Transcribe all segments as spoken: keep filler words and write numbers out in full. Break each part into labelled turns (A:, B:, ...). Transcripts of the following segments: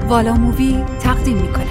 A: والا مووی تقدیم میکنه.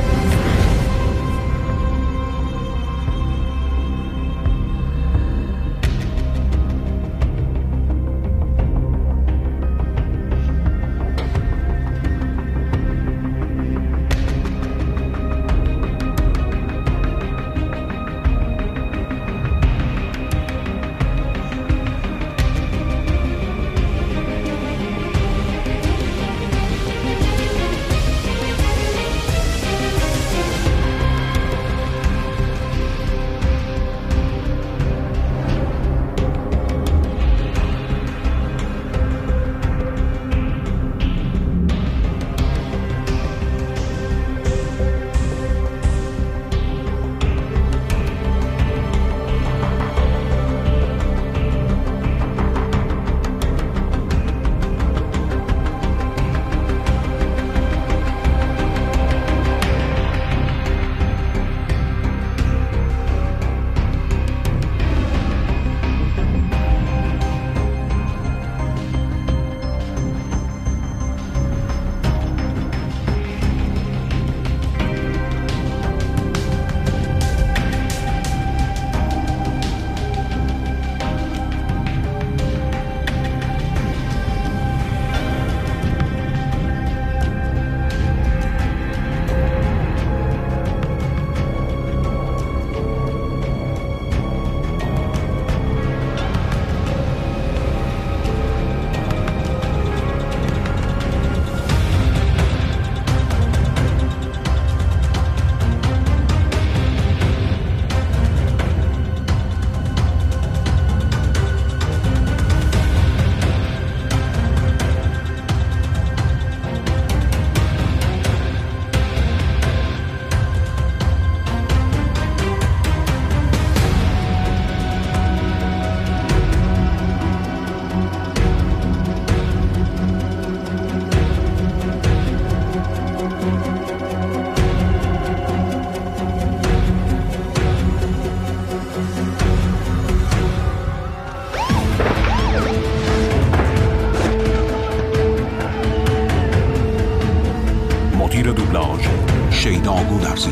B: مدیر دوبلاژ شیدا گودرزی.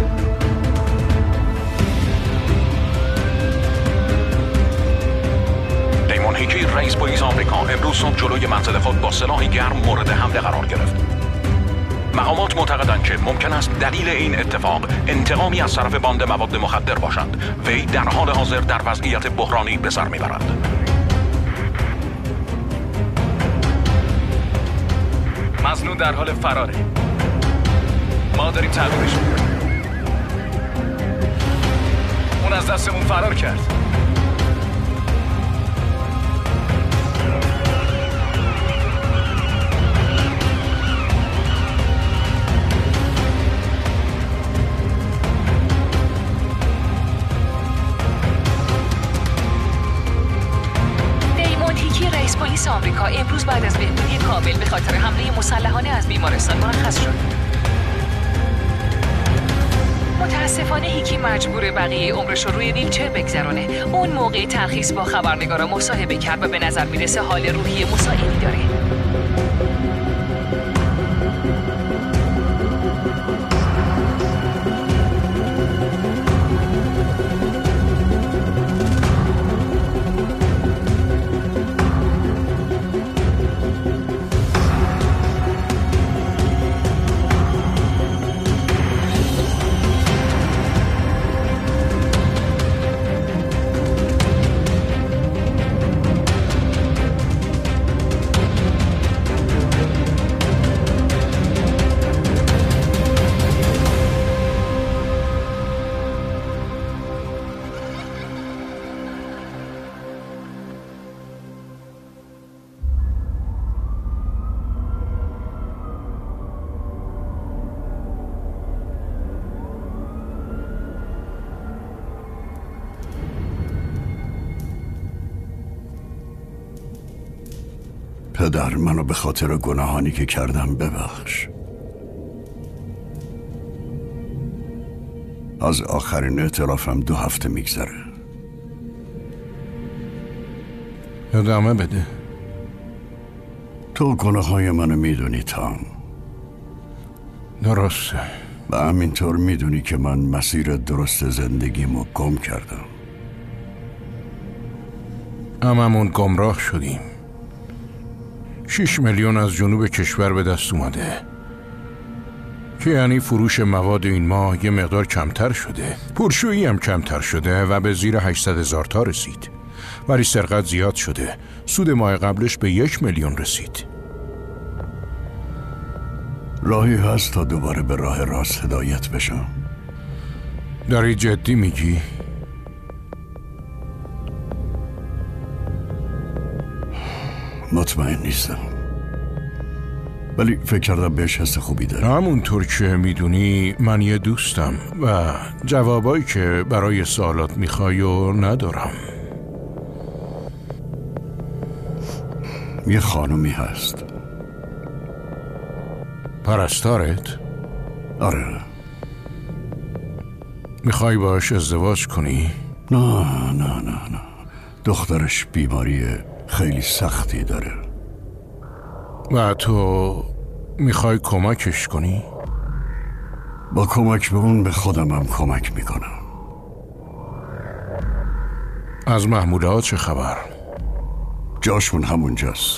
B: دیمون هیکی رئیس پلیس آمریکا امروز صبح جلوی منزل خود با سلاحی گرم مورد حمله قرار گرفت. مقامات معتقدند که ممکن است دلیل این اتفاق انتقامی از طرف باند مواد مخدر باشند. وی در حال حاضر در وضعیت بحرانی به سر میبرد.
C: مظنون در حال فراره. ما داریم تعقیبش میکنیم. اون از دستمون فرار کرد.
D: دیمون هیکی رئیس پلیس آمریکا امروز بعد از بهبودی کامل به خاطر حمله مسلحانه از بیمارستان مرخص شد. متاسفانه هیکی مجبور بقیه عمرش رو روی ویلچر بگذرونه. اون موقع ترخیص با خبرنگارا مصاحبه کرد و به نظر میرسه حال روحی مساعدی داره.
E: پدر، منو به خاطر گناهانی که کردم ببخش. از آخرین اعترافم دو هفته میگذره.
F: ادامه بده.
E: تو گناههای منو میدونی تام.
F: درسته.
E: و همینطور میدونی که من مسیر درست زندگیمو گم کردم.
F: هممون گمراه شدیم. شیش میلیون از جنوب کشور به دست اومده که یعنی فروش مواد این ماه یه مقدار کمتر شده، پرشویی هم کمتر شده و به زیر هشتصد هزار تا رسید، ولی سرقت زیاد شده. سود ماه قبلش به یک میلیون رسید.
E: راهی هست تا دوباره به راه راست هدایت بشم؟
F: داری جدی میگی؟
E: مطمئن نیستم، ولی فکر کردم بهش حس خوبی داره.
F: همونطور که میدونی من یه دوستم و جوابایی که برای سوالات میخوای و ندارم.
E: یه خانومی هست.
F: پرستارت؟
E: آره.
F: میخوای باش ازدواج کنی؟
E: نه نه نه نه دخترش بیماری خیلی سختی داره.
F: و تو میخوای کمکش کنی؟
E: با کمک به اون به خودم هم کمک میکنم.
F: از محموله ها چه خبر؟
E: جاشون همونجاست.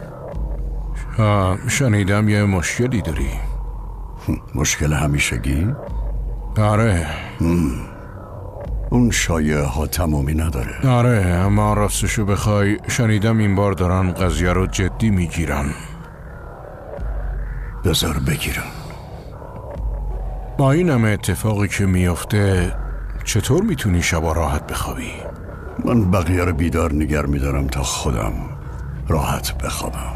F: شنیدم یه مشکلی داری.
E: مشکل همیشگی؟
F: آره.
E: اون شایعه ها تمامی نداره.
F: آره، اما راستشو بخوای شنیدم این بار دارن قضیه رو جدی میگیرن.
E: بذار بگیرن.
F: با این همه اتفاقی که میفته چطور میتونی شبا راحت بخوابی؟
E: من بقیه رو بیدار نگر میدارم تا خودم راحت بخوابم.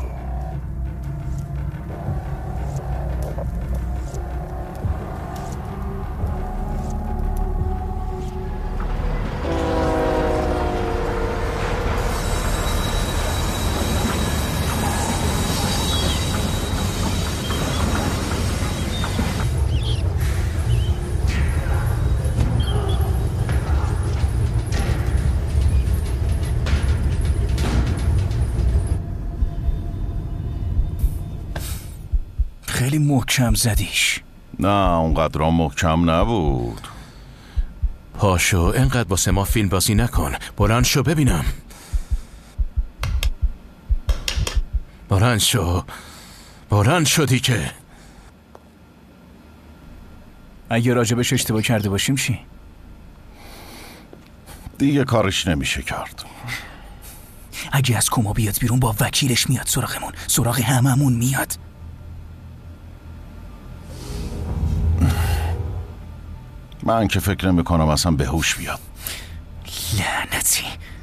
G: خیلی محکم زدیش.
H: نه اونقدر محکم نبود.
I: پاشو انقدر با ما فیلم بازی نکن. بلند شو ببینم. بلند شو. بلند شدی که.
G: اگه راجبش اشتباه کرده باشیم چی؟
H: دیگه کارش نمیشه کرد.
G: اگه از کما بیاد بیرون با وکیلش میاد سراغمون، سراغ هممون میاد.
H: من که فکر نمی کنم اصلا به هوش بیاد.
G: لعنتی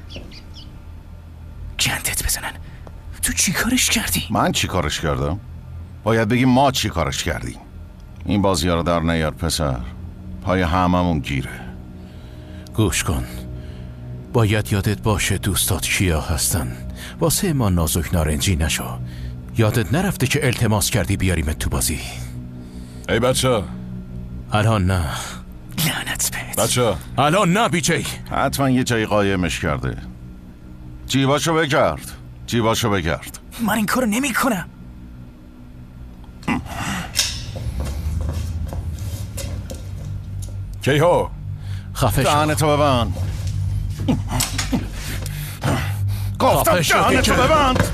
G: گندت بزنن. تو چی کارش کردی؟
H: من چی کارش کردم؟ باید بگیم ما چی کارش کردیم. این بازی ها رو در نیار پسر. پای هممون گیره.
I: گوش کن، باید یادت باشه دوستات کیا هستن. واسه ما نازک نارنجی نشو. یادت نرفته که التماس کردی بیاریمت تو بازی.
C: ای بچه
I: الان نه.
G: لعنت بهت
C: بچه
I: الان نه بیجی.
H: حتما یه جایی قایمش کرده. جیباشو بگرد. جیباشو بگرد.
G: من این کارو نمی کنم.
C: کیهو
I: خفه شو.
H: دهنتو ببند. گفتم دهنتو ببند.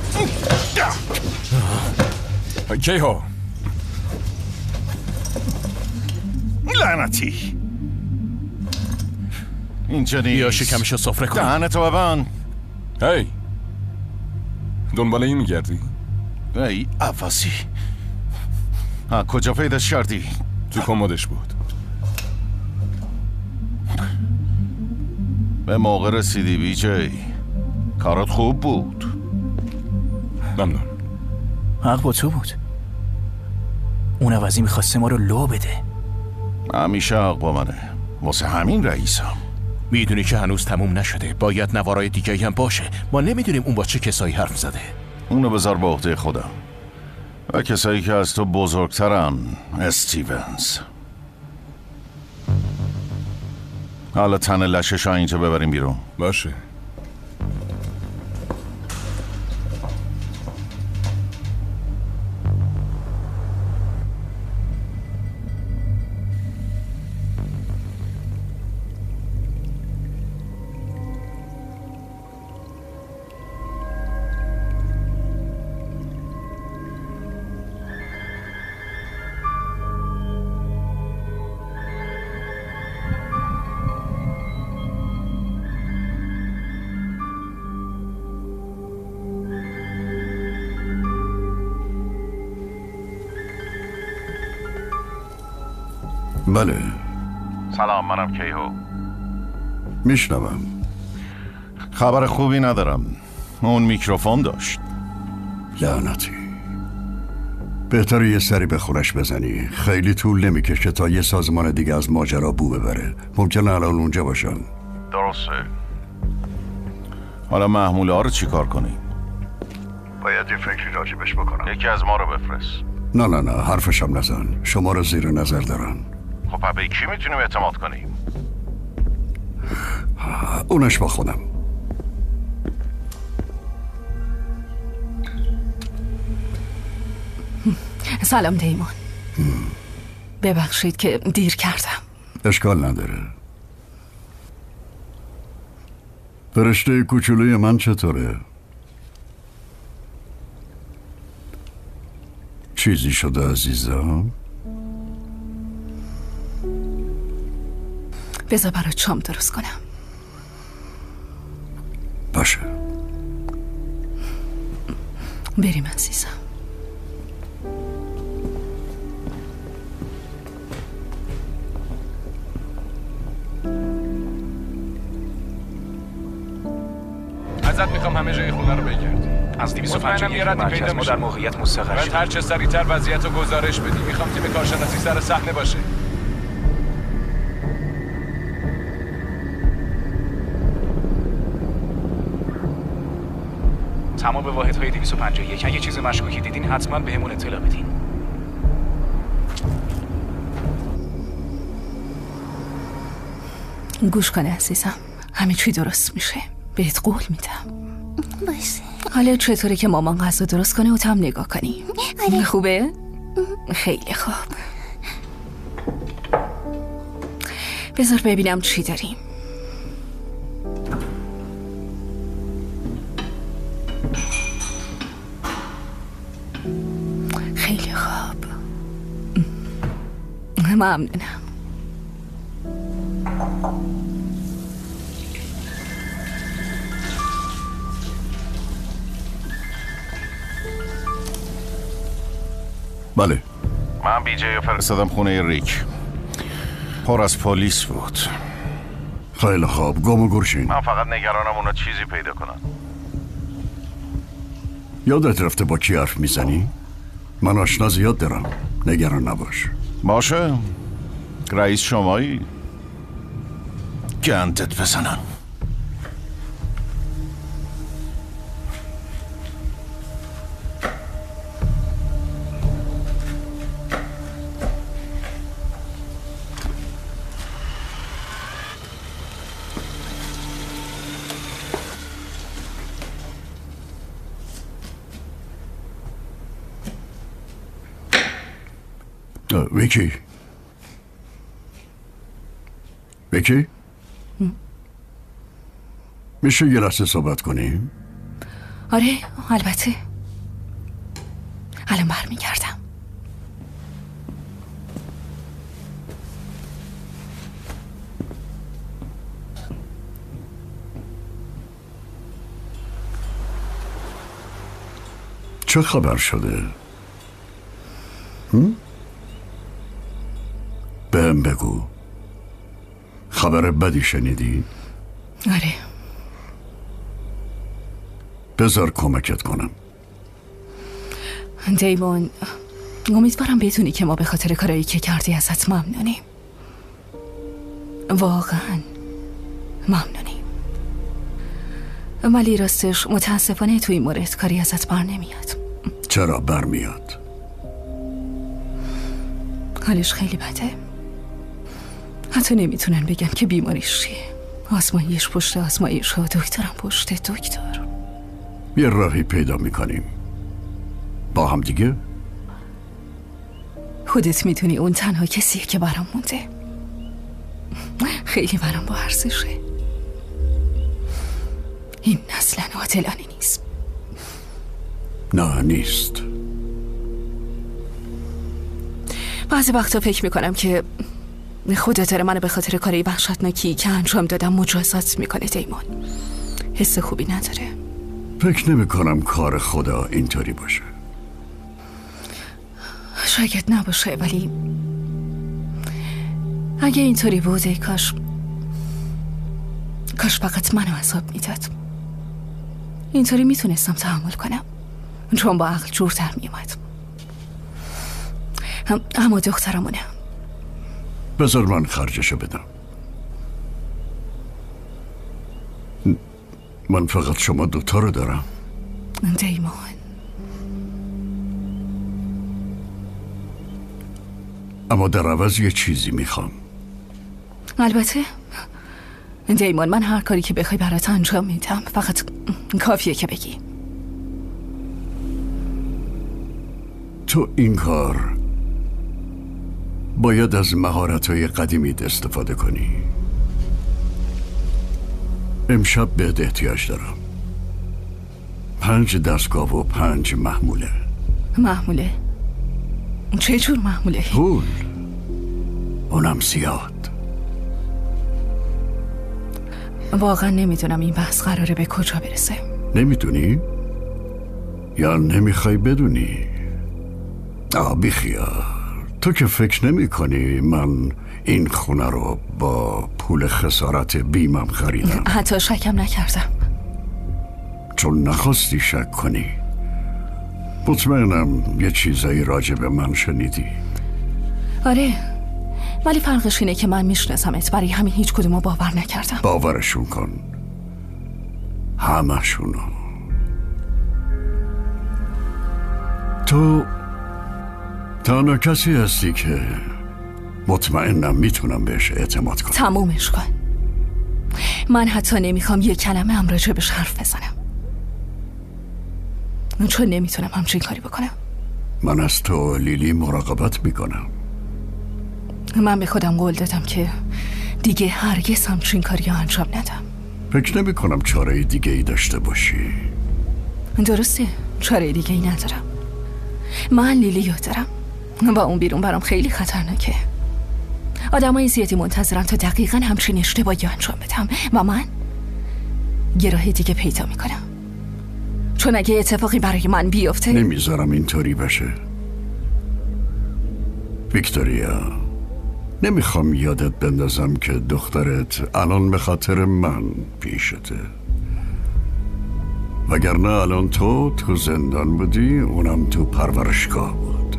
C: کیهو
H: لعنتی. اینجا نیست.
I: بیا شکمشو سفره کن.
H: دهنتو ببند.
C: هی دنبال این میگردی؟
H: ای عوضی. ها کجا پیداش کردی؟
C: تو کمدش بود.
H: به موقع رسیدی بی جی. کارات خوب بود.
C: ممنون.
G: حق با تو بود. اون عوضی میخواسته ما رو لو بده.
H: همیشه حق با منه. واسه همین رئیسم.
I: میدونی که هنوز تموم نشده. باید نوارای دیگه هم باشه. ما نمیدونیم اون با چه کسایی حرف زده.
H: اونو بذار به عهده خودم و کسایی که از تو بزرگترن. استیونز. حالا تن لشش ها اینجا ببریم بیرون.
C: باشه.
E: بله.
H: سلام، منم کیهو.
E: میشنوم.
H: خبر خوبی ندارم. اون میکروفون داشت.
E: لعنتی. بهتره یه سری به خونش بزنی. خیلی طول نمیکشه تا یه سازمان دیگه از ماجرا بو ببره. ممکنه الان اونجا باشن.
H: درسته. حالا محموله ها رو چی کار کنی؟
E: باید یه فکری راجبش بکنم.
H: یکی از ما رو بفرست.
E: نه نه نه حرفشم نزن. شما رو زیر نظر دارن.
H: خب به کی میتونیم اعتماد کنیم؟
E: اونش با خودم.
A: سلام دیمون. ببخشید که دیر کردم.
E: اشکال نداره. فرشته کوچولوی من چطوره؟ چیزی شده عزیزم؟
A: بذار برات شام درست کنم.
E: باشه.
A: بریم عزیزم.
C: ازت میخوام همه جای خونه رو بگرد.
J: از دویست و پنجاه و یک مرکز ما در موقعیت مستقر شد.
C: هر چه سریعتر وضعیت رو گزارش بدی. میخوام تیم کارشناسی سر صحنه باشه.
J: تمام واحدهای دویست و پنجاه و یک اگه چیز مشکوکی دیدین حتما بهمون اطلاع بدین.
A: گوش کنه عزیزم، همه چی درست میشه. بهت قول میدم.
K: باشه.
A: حالا چطوره که مامان غذا درست کنه و تو هم نگاه کنی؟
K: آره.
A: خوبه؟ خیلی خوب. بذار ببینم چی داریم. خیلی خوب. ممنونم.
E: بله.
H: من بی جی رو فرستادم خونه ریک. پر از پلیس بود.
E: خیلی خوب. گم و گرشین.
H: من فقط نگرانم اونا چیزی پیدا کنن.
E: یادت رفته با کی حرف میزنی؟ من آشنا زیاد دارم. نگران نباش.
H: باشه. رئیس شمایی؟ گندت بزنم.
E: ویکی ویکی میشه یه لحظه صحبت کنیم؟
A: آره البته. الان برمیگردم.
E: چه خبر شده؟ هم؟ بهم بگو. خبر بدی شنیدی؟
A: آره.
E: بذار کمکت کنم.
A: دیمون، امیدوارم بدونی که ما به خاطر کارایی که کردی ازت ممنونیم. واقعا ممنونیم. ولی راستش متاسفانه توی این مورد کاری ازت بر نمیاد.
E: چرا برمیاد؟
A: حالش خیلی بده. حتی نمیتونن بگن که بیماریش چیه. آزمایش پشت آزمایش و دکترم پشت دکتر.
E: یه راهی پیدا میکنیم با هم دیگه.
A: خودت میتونی اون تنها کسیه که برام مونده. خیلی برام با ارزشه. این اصلا عادلانه نیست.
E: نه نیست.
A: بعضی وقتا فکر میکنم که خدا داره منو به خاطر کاری وحشتناکی که انجام دادم مجازات میکنه. دیمون حس خوبی نداره.
E: فکر نمی کنم کار خدا اینطوری باشه.
A: شاید نباشه، ولی اگه اینطوری بود ای کاش کاش فقط منو عذاب میداد. اینطوری میتونستم تحمل کنم، چون با عقل جورتر میومد. اما دخترمونه.
E: بذار من خرجشو بدم. من فقط شما دوتا رو دارم.
A: دیمان،
E: اما در عوض یه چیزی میخوام.
A: البته دیمان، من هر کاری که بخوای برات انجام میدم، فقط کافیه که بگی.
E: تو این کار باید از مهارت‌های قدیمیت استفاده کنی. امشب بهت احتیاج دارم. پنج دستگاه و پنج محموله.
A: محموله؟ چه جور محموله؟
E: پول، اونم زیاد.
A: واقعا نمیدونم این بحث قراره به کجا برسه.
E: نمیدونی؟ یا نمیخوای بدونی؟ آه بیخیال، تو که فکر نمی کنی من این خونه رو با پول خسارت بیمم خریدم؟
A: حتی شکم نکردم،
E: چون نخواستی شک کنی. مطمئنم یه چیزایی راجع به من شنیدی.
A: آره، ولی فرقش اینه که من میشناسمت، برای همین هیچ کدومو باور نکردم.
E: باورشون کن، همشونو. تو تنها کسی هستی که مطمئنم میتونم بهش اعتماد کنم.
A: تمومش کن. من حتی نمیخوام یه کلمه هم راجبش حرف بزنم، چون نمیتونم همچین کاری بکنم.
E: من از تو لیلی مراقبت میکنم.
A: من به خودم قول دادم که دیگه هرگز همچین کاری رو انجام ندم.
E: فکر نمی کنم چاره دیگه ای داشته باشی.
A: درسته، چاره دیگه ای ندارم. من لیلی رو دارم، با اون بیرون برام خیلی خطرناکه. آدمای زیادی منتظرن تا دقیقاً همچین اشتباهی انجام بدم و من یه راه دیگه پیدا میکنم، چون اگه اتفاقی برای من بیفته
E: نمیذارم اینطوری بشه. ویکتوریا، نمیخوام یادت بندازم که دخترت الان به خاطر من پیشته، وگرنه الان تو تو زندان بودی، اونم تو پرورشگاه بود.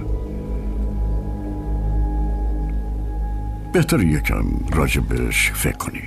E: بهتر یکم راجبش فکر کنی.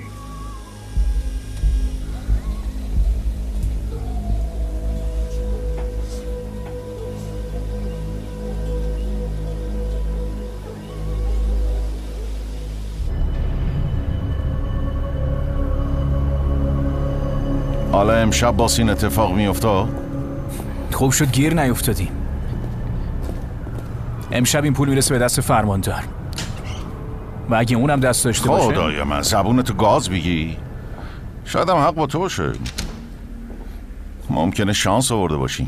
H: حالا امشب باز این اتفاق میفته؟
G: خوب شد گیر نیفتادیم. امشب این پول میرسه به دست فرماندار و اگه اونم دست داشته باشه.
H: خدای من، زبونتو گاز بگی. شاید هم حق با تو باشه. ممکنه شانس آورده باشی.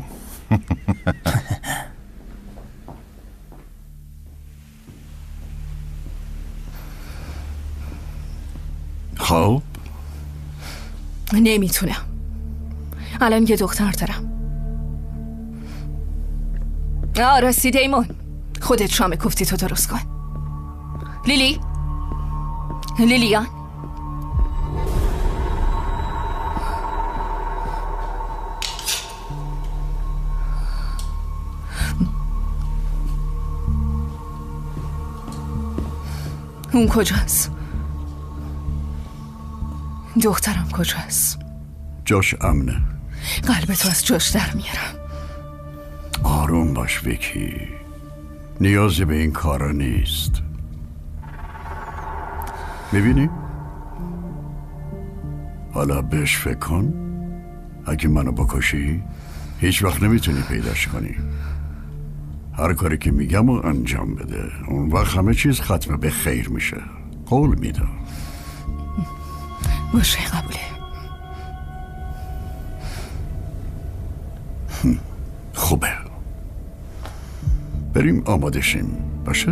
E: خب
A: نمیتونم. الان یه دختر دارم. آه راستی دیمون، خودت شام کوفتی تو درست کن. لیلی لیلیان اون کجاست؟ دخترم کجاست؟
E: جاش امنه.
A: قلب تو از جاش در میارم.
E: آروم باش ویکی، نیازی به این کارا نیست. میبینی؟ حالا بهش فکر کن. اگه منو بکشی هیچ وقت نمیتونی پیداش کنی. هر کاری که میگم رو انجام بده، اون وقت همه چیز ختم به خیر میشه. قول میدم.
A: باشه قبوله.
E: خوبه، بریم آماده شیم. باشه؟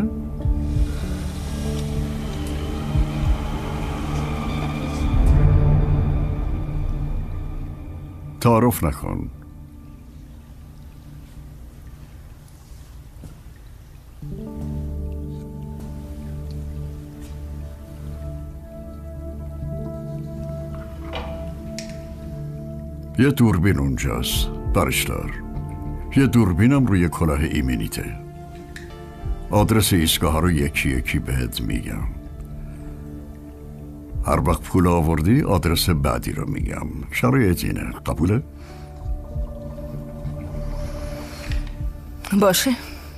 E: تعارف نکن. یه دوربین اونجاست برش دار. یه دوربینم روی کلاه ایمنیته. آدرس ایستگاه ها رو یکی یکی بهت میگم. هر وقت پول آوردی آدرس بعدی رو میگم. شرایط اینه. قبوله؟
A: باشه.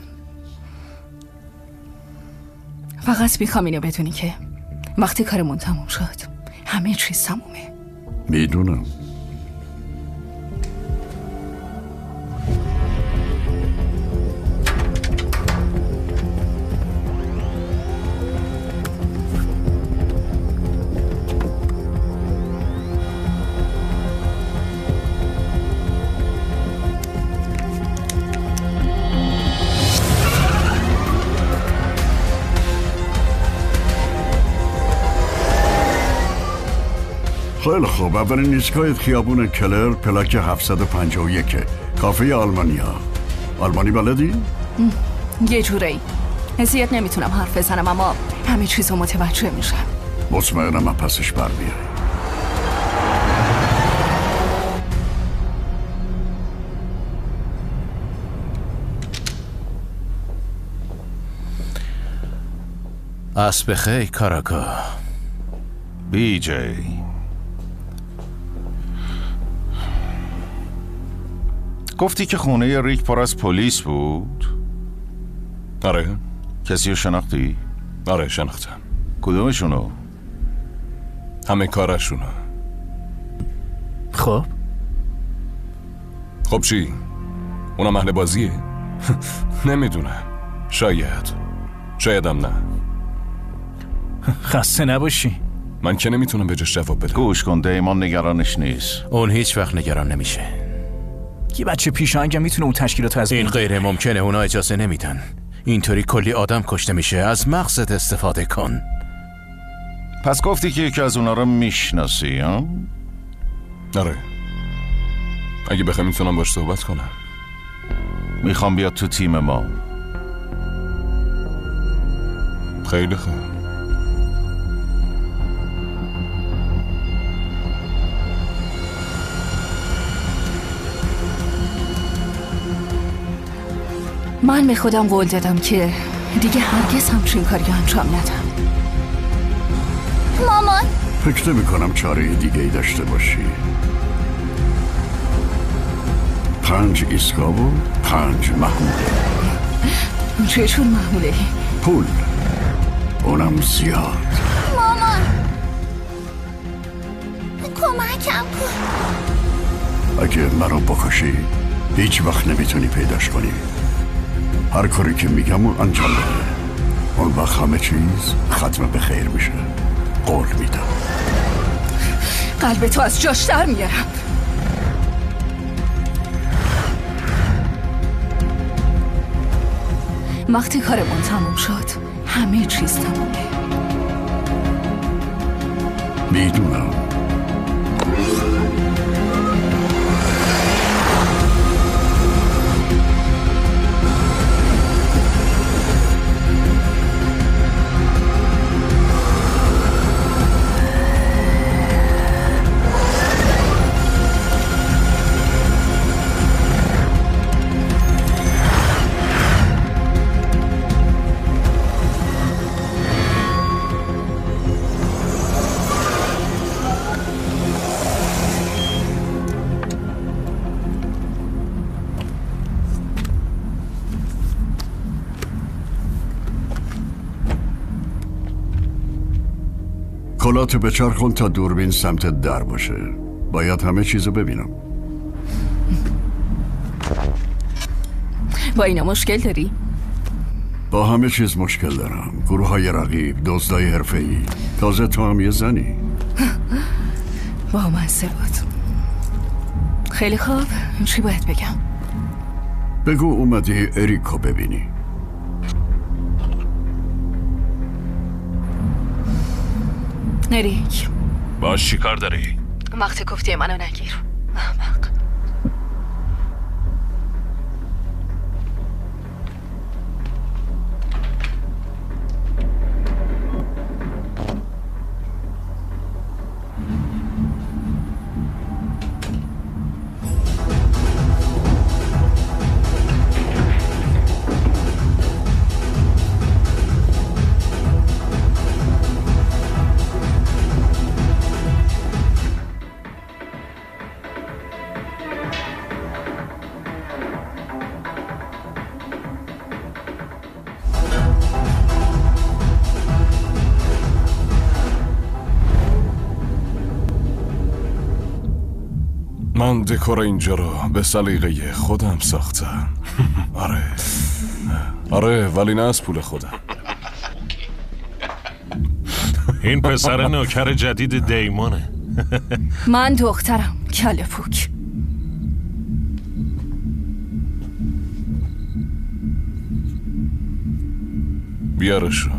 A: فقط میخوام اینو بدونی که وقتی کارمون تموم شد همه چیز تمومه.
E: میدونم. خیلی خوب. اولین ایستگاه خیابون کلر پلاک هفتصد و پنجاه و یک کافه آلمانیا. آلمانی بلدی؟
A: یه جورایی. زیاد نمیتونم حرف بزنم اما همه چیزو متوجه میشم.
E: مطمئنم من پسش بر میای.
I: اسب خیلی کاراکا.
H: بی جی گفتی که خونه ریک پر از پلیس بود؟
K: آره.
H: کسی رو شناختی؟
K: آره شناختم.
H: کدومشونو؟
K: همه کارشونو.
G: خب
K: خب چی؟ اونم اهل بازیه؟ نمیدونم. شاید شایدم نه.
G: خسته نباشی.
K: من که نمیتونم به جاش جواب بدم.
H: گوش کن دیمان نگرانش نیست.
I: اون هیچ وقت نگران نمیشه.
G: یه بچه پیشاهنگم میتونه اون تشکیلات از
I: این غیر ممکنه. اونا اجازه نمیدن. اینطوری کلی آدم کشته میشه. از مغزت استفاده کن.
H: پس گفتی که یکی از اونا رو میشناسی ها؟
K: آره. اگه بخوام میتونم باش صحبت کنم.
H: میخوام بیاد تو تیم ما.
K: خیلی خوب.
A: من به خودم قول دادم که دیگه هرگز همچین کاری انجام ندم.
E: مامان فکر نمی کنم چاره دیگه ای داشته باشی. پنج ایستگاه و پنج محموله.
A: چشون محموله؟
E: پول اونم زیاد.
L: مامان کمکم کن.
E: اگه منو بکشی هیچ وقت نمیتونی پیداش کنی. هر کاری که میگم اون انجام بده. اون وقت همه چیز ختم به خیر میشه. قول میدم.
A: قلب تو از جاش در میارم. وقتی کارمون تموم شد همه چیز تمومه.
E: میدونم. کلاتو بچرخون تا دوربین سمت در باشه. باید همه چیزو ببینم.
A: با اینا مشکل داری؟
E: با همه چیز مشکل دارم. گروه های رقیب، دزدای حرفه‌ای. تازه تو هم یه زنی.
A: با مزه بود. خیلی خوب. چی باید بگم؟
E: بگو اومدی اریکو ببینی.
A: اریک
K: باش چی کار داری؟
A: وقتی گفتی منو نگیر. احمق.
K: من دکور اینجا رو به سلیقه خودم ساختم. آره آره ولی نه از پول خودم.
M: این پسر نوکر جدید دیمانه.
A: من دخترم کله پوک.
K: بیارشون.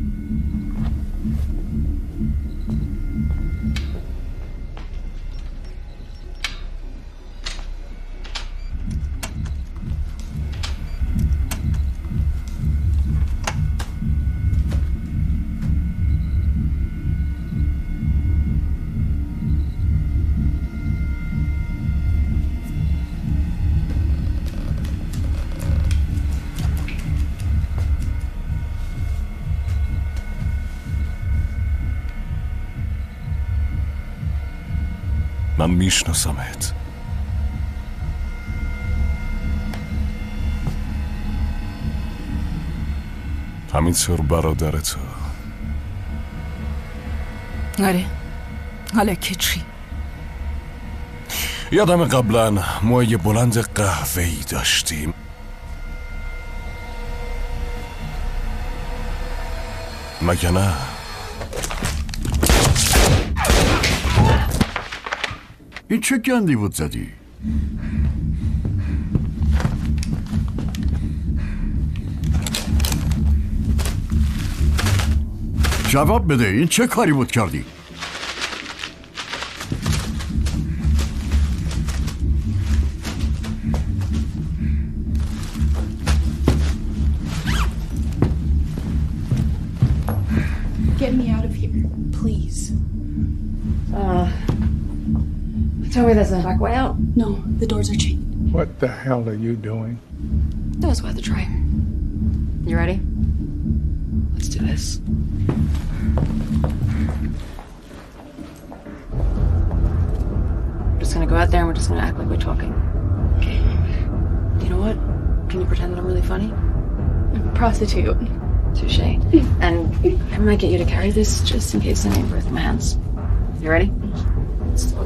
K: من میشناسمت. همینطور برادرتو.
A: آره حالا که چی؟
K: یادم قبلا موی بلند قهوه‌ای داشتیم. مگه نه؟
E: این چه گندی بود زدی؟ جواب بده، این چه کاری بود کردی؟
N: Get me out of here, please. Uh, tell me there's a back way out. No, the doors are chained.
O: What the hell are you doing?
N: That was worth a try. You ready? Let's do this. We're just gonna go out there and we're just gonna act like we're talking. Okay. You know what? Can you pretend that I'm really funny? I'm a prostitute. Touché. And I might get you to carry this just in case I ain't birth my hands. You ready? Let's do it.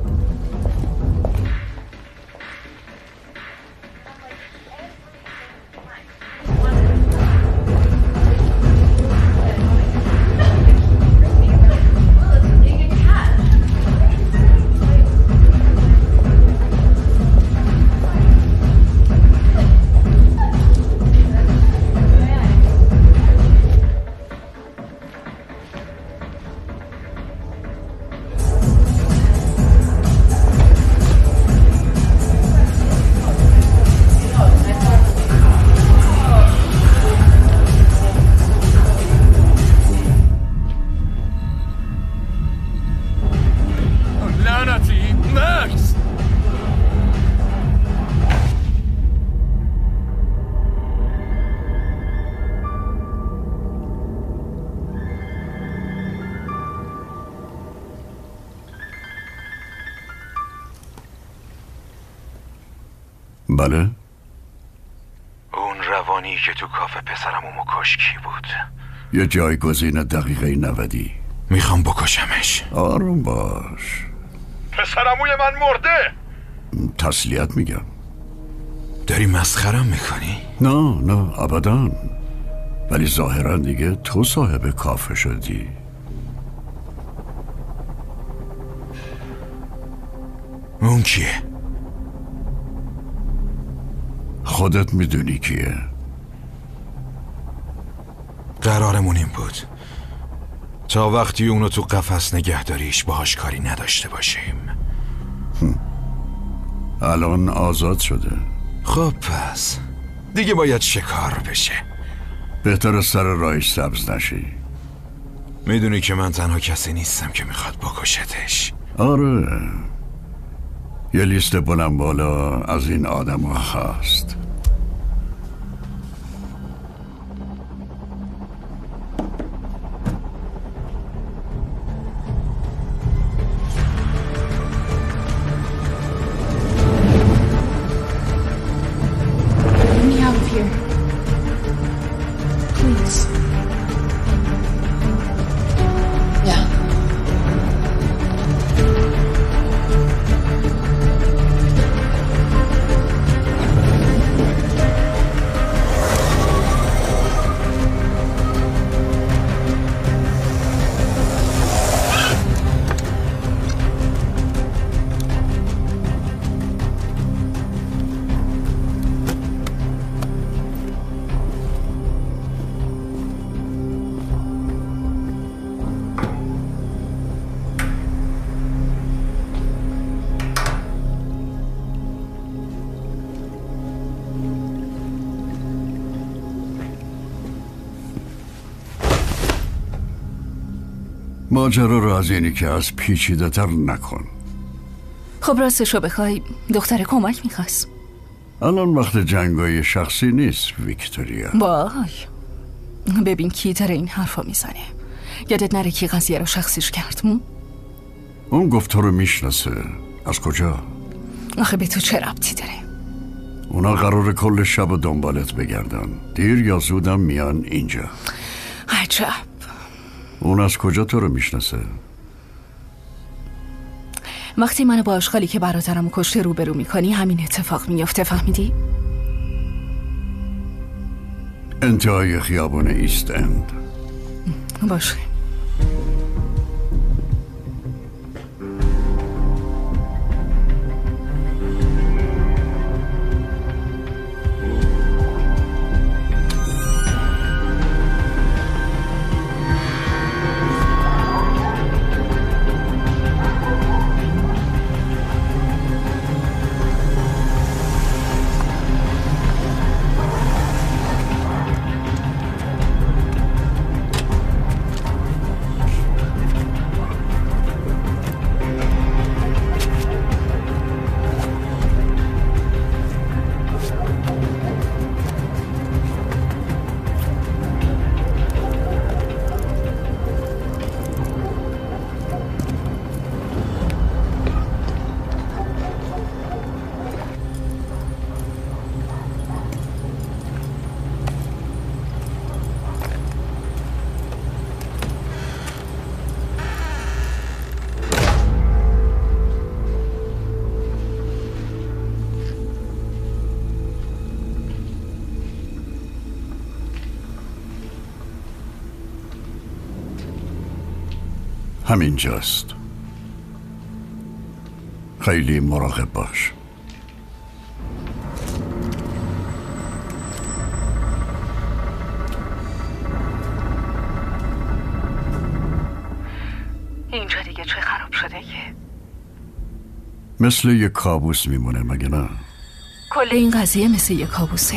E: بله؟
P: اون روانی که تو کافه پسرمو کش کی بود؟
E: یه جایگزین دقیقه نودی.
P: میخوام بکشمش.
E: آروم باش.
P: پسرموی من مرده.
E: تسلیت میگم.
P: داری مسخرم میکنی؟
E: نه نه ابداً. ولی ظاهرا دیگه تو صاحب کافه شدی.
P: اون کیه؟
E: خودت میدونی کیه.
P: قرارمون این بود تا وقتی اونو تو قفس نگه داریش باهاش کاری نداشته باشیم.
E: الان آزاد شده.
P: خب پس دیگه باید شکار بشه.
E: بهتر سر راهش سبز نشی.
P: میدونی که من تنها کسی نیستم که میخواد بکشتش.
E: آره یه لیست بلند بالا از این آدم ها هست. ماجرا رو از اینی که از پیچیده تر نکن.
A: خب راستشو بخوای دختر کمک میخواست.
E: الان وقت جنگای شخصی نیست ویکتوریا.
A: وای ببین کی داره این حرفا میزنه. یادت نره کی قضیه رو شخصیش کرد؟
E: اون گفت تو رو میشناسه. از کجا؟
A: آخه به تو چه ربطی داره؟
E: اونا قرار کل شب و دنبالت بگردن. دیر یا زودم میان اینجا.
A: عجب.
E: اون از کجا تو رو میشناسه؟
A: وقتی منو با آشغالی که برادرمو کشته روبرو میکنی همین اتفاق میفته، فهمیدی؟
E: انتهای خیابون ایست اند.
A: باشه.
E: همینجاست. خیلی مراقب باش.
A: اینجا دیگه چه خراب شده که؟
E: مثل یک کابوس میمونه مگه نه؟
A: کل این قضیه مثل یک کابوسه.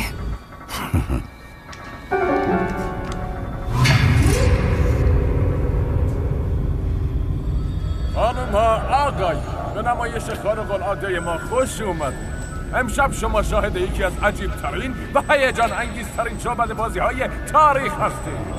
Q: خانم ها آقای به نمایش خارق العاده ما خوش اومد. امشب شما شاهد یکی از عجیب ترین و هیجان انگیز ترین شعبده بازی های تاریخ هستید.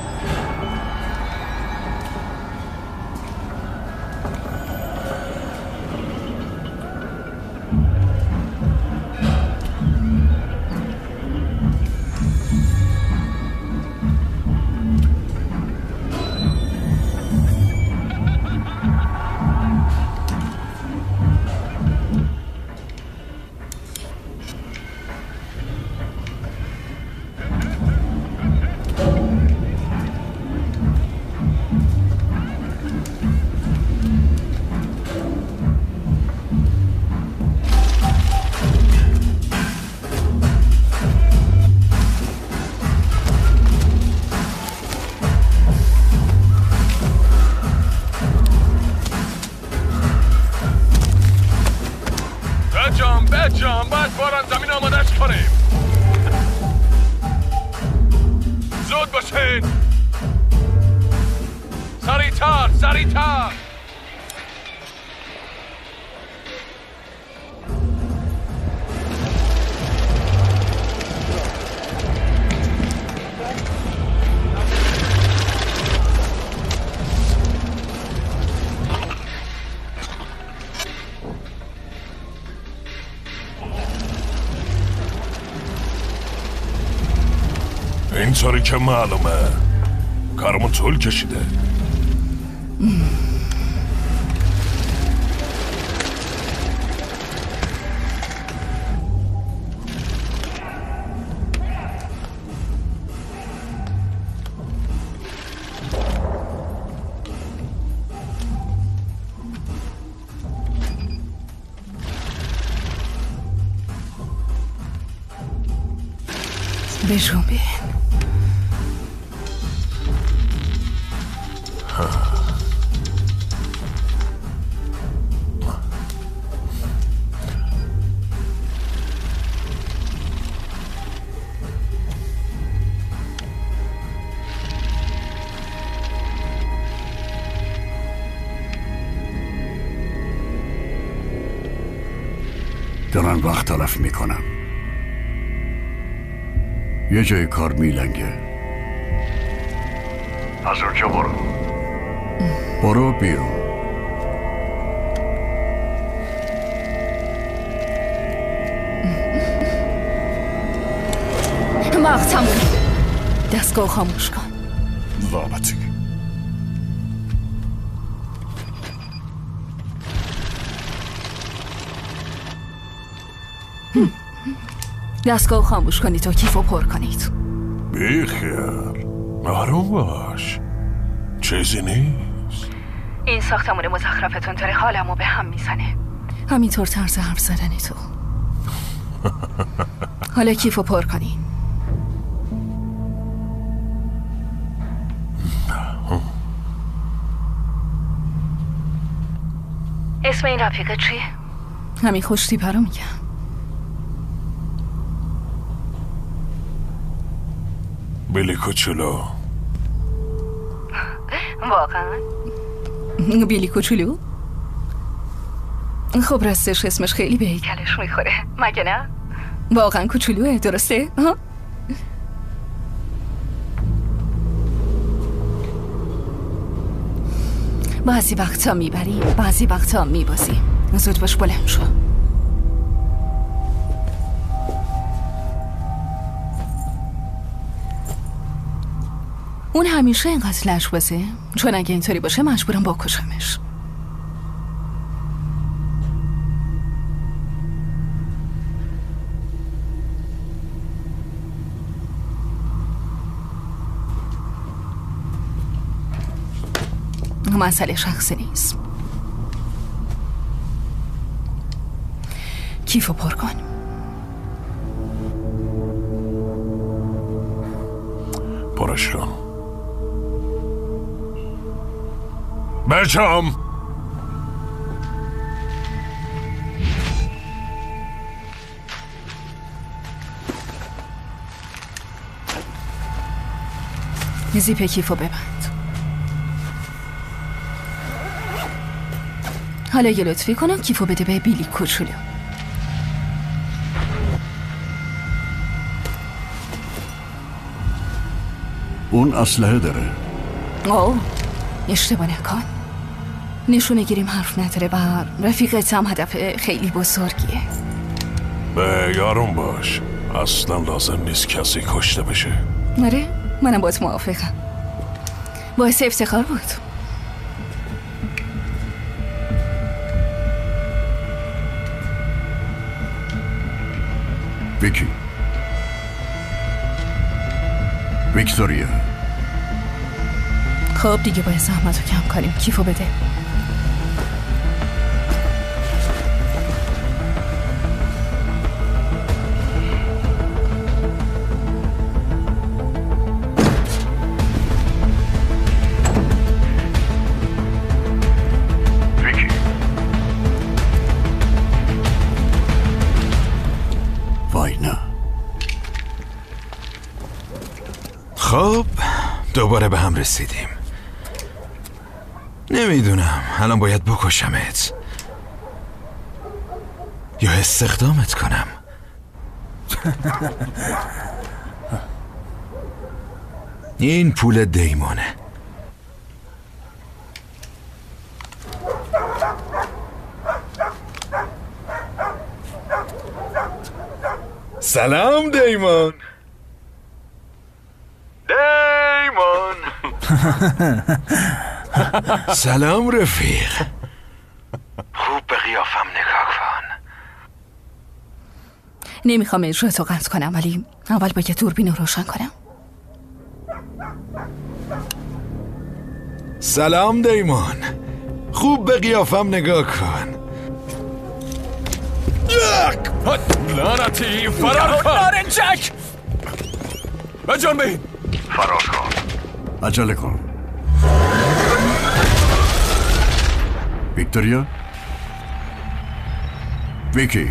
Q: جان باید باران زمین آمادش کنیم. زود باشین. سریعتر سریعتر.
M: اینطوری که معلومه کارمون طول کشیده.
A: بجنبین.
E: دارن وقت تلف میکنن. یه جای کار میلنگه. از اونجا برو. برو بیرون.
A: وقت تموم. دستگاه خاموش کن.
M: ضابطی.
A: دستگاه خاموش کنید و کیفو پر کنید.
M: بیخیال آروم باش، چیزی نیست.
A: این ساختمون مزخرفتون داره حالمو به هم میزنه. همینطور طرز حرف زدنی تو. حالا کیفو پر کنین. اسم این رفیقه چیه؟ همین خوش تیپه رو میگم.
M: بیلی کوچولو.
A: واقعا؟ بیلی کوچولو؟ خب راستش اسمش خیلی به هیکلش میخوره، مگه نه؟ واقعا کوچولوه، درسته؟ ها؟ بعضی وقتا میبری، بعضی وقتا میبازی. زود باش بلند شو. اون همیشه اینقدر لش بازه، چون اگه اینطوری باشه مجبورم بکشمش. مسئله شخصی نیست. کیفو پر کن.
M: پرش کن. بچم
A: زیپ کیفو ببند. حالا یه لطفی کنم کیفو بده به بیلی کوچولو.
E: اون اسلحه داره.
A: اوه اشتباه نکن. نشونه گیریم حرف نداره و رفیقت هم هدف خیلی بزرگیه.
M: به یارون باش، اصلا لازم نیست کسی کشته بشه.
A: آره منم باید موافقم. باعث افتخار بود.
E: ویکی ویکتوریا.
A: خب دیگه باید زحمت رو کم کنیم. کیفو بده.
E: ویکی وای نه.
P: خب دوباره به هم رسیدیم. نمیدونم الان باید بکشمت یا استخدامت کنم. این پول دیمونه. سلام دیمون. دیمون. سلام رفیق. خوب به قیافم نگاه کن.
A: نمیخوام اجراتو قطع کنم ولی اول باید دوربین رو روشن کنم.
P: سلام دیمون. خوب به قیافم نگاه کن.
Q: لعنتی فرار کن. نارنجک به جان بین.
E: فرار کن. عجله کن. ویکتوریا. ویکی.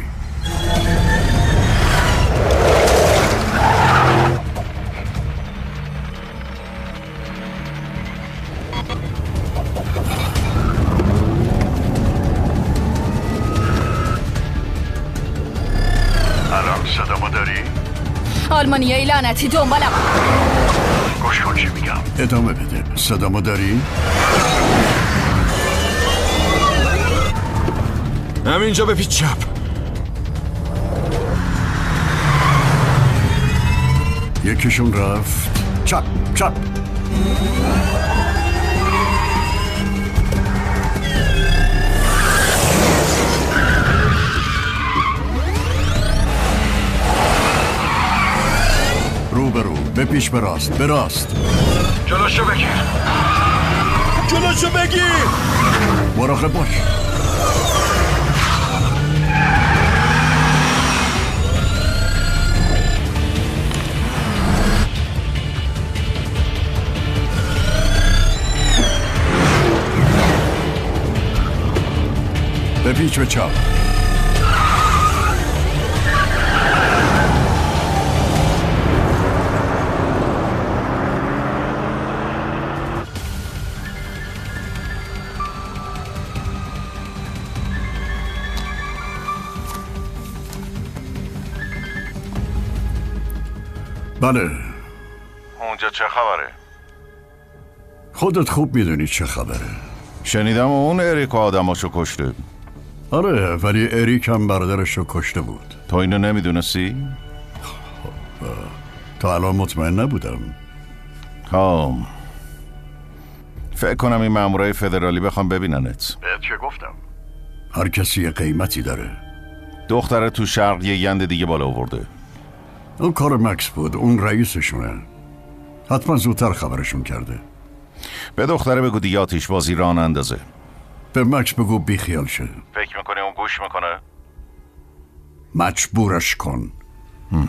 A: آلمانیایی لعنتی دنبالم.
E: گوش کن چی میگم. ادامه بده. صدامو داری؟
P: همینجا بپیچ چپ.
E: یکیشون رفت چپ چپ. رو به رو، به پیش به راست، به راست.
M: جلوشو بگیر.
P: جلوشو بگیر.
E: مراقب باش. به پیچ به چپ. بله.
H: اونجا چه خبره؟
E: خودت خوب میدونی چه خبره.
H: شنیدم اون اریک آدماشو کشته.
E: آره، ولی اریک هم برادرشو کشته بود.
H: تو اینو نمیدونستی؟
E: تا الان مطمئن نبودم.
H: ها فکر کنم این مامورای فدرالی بخوام ببیننت.
E: بهت چه گفتم؟ هر کسی یه قیمتی داره.
H: دختره تو شرق یه گند دیگه بالا آورده.
E: اون کار مکس بود، اون رئیسشونه. حتما زودتر خبرشون کرده.
H: به دختره بگو دیگه آتیش بازی راه اندازه.
E: به مکس بگو بی خیال شه.
H: فکر میکنه اون گوش میکنه؟
E: مجبورش کن. هم.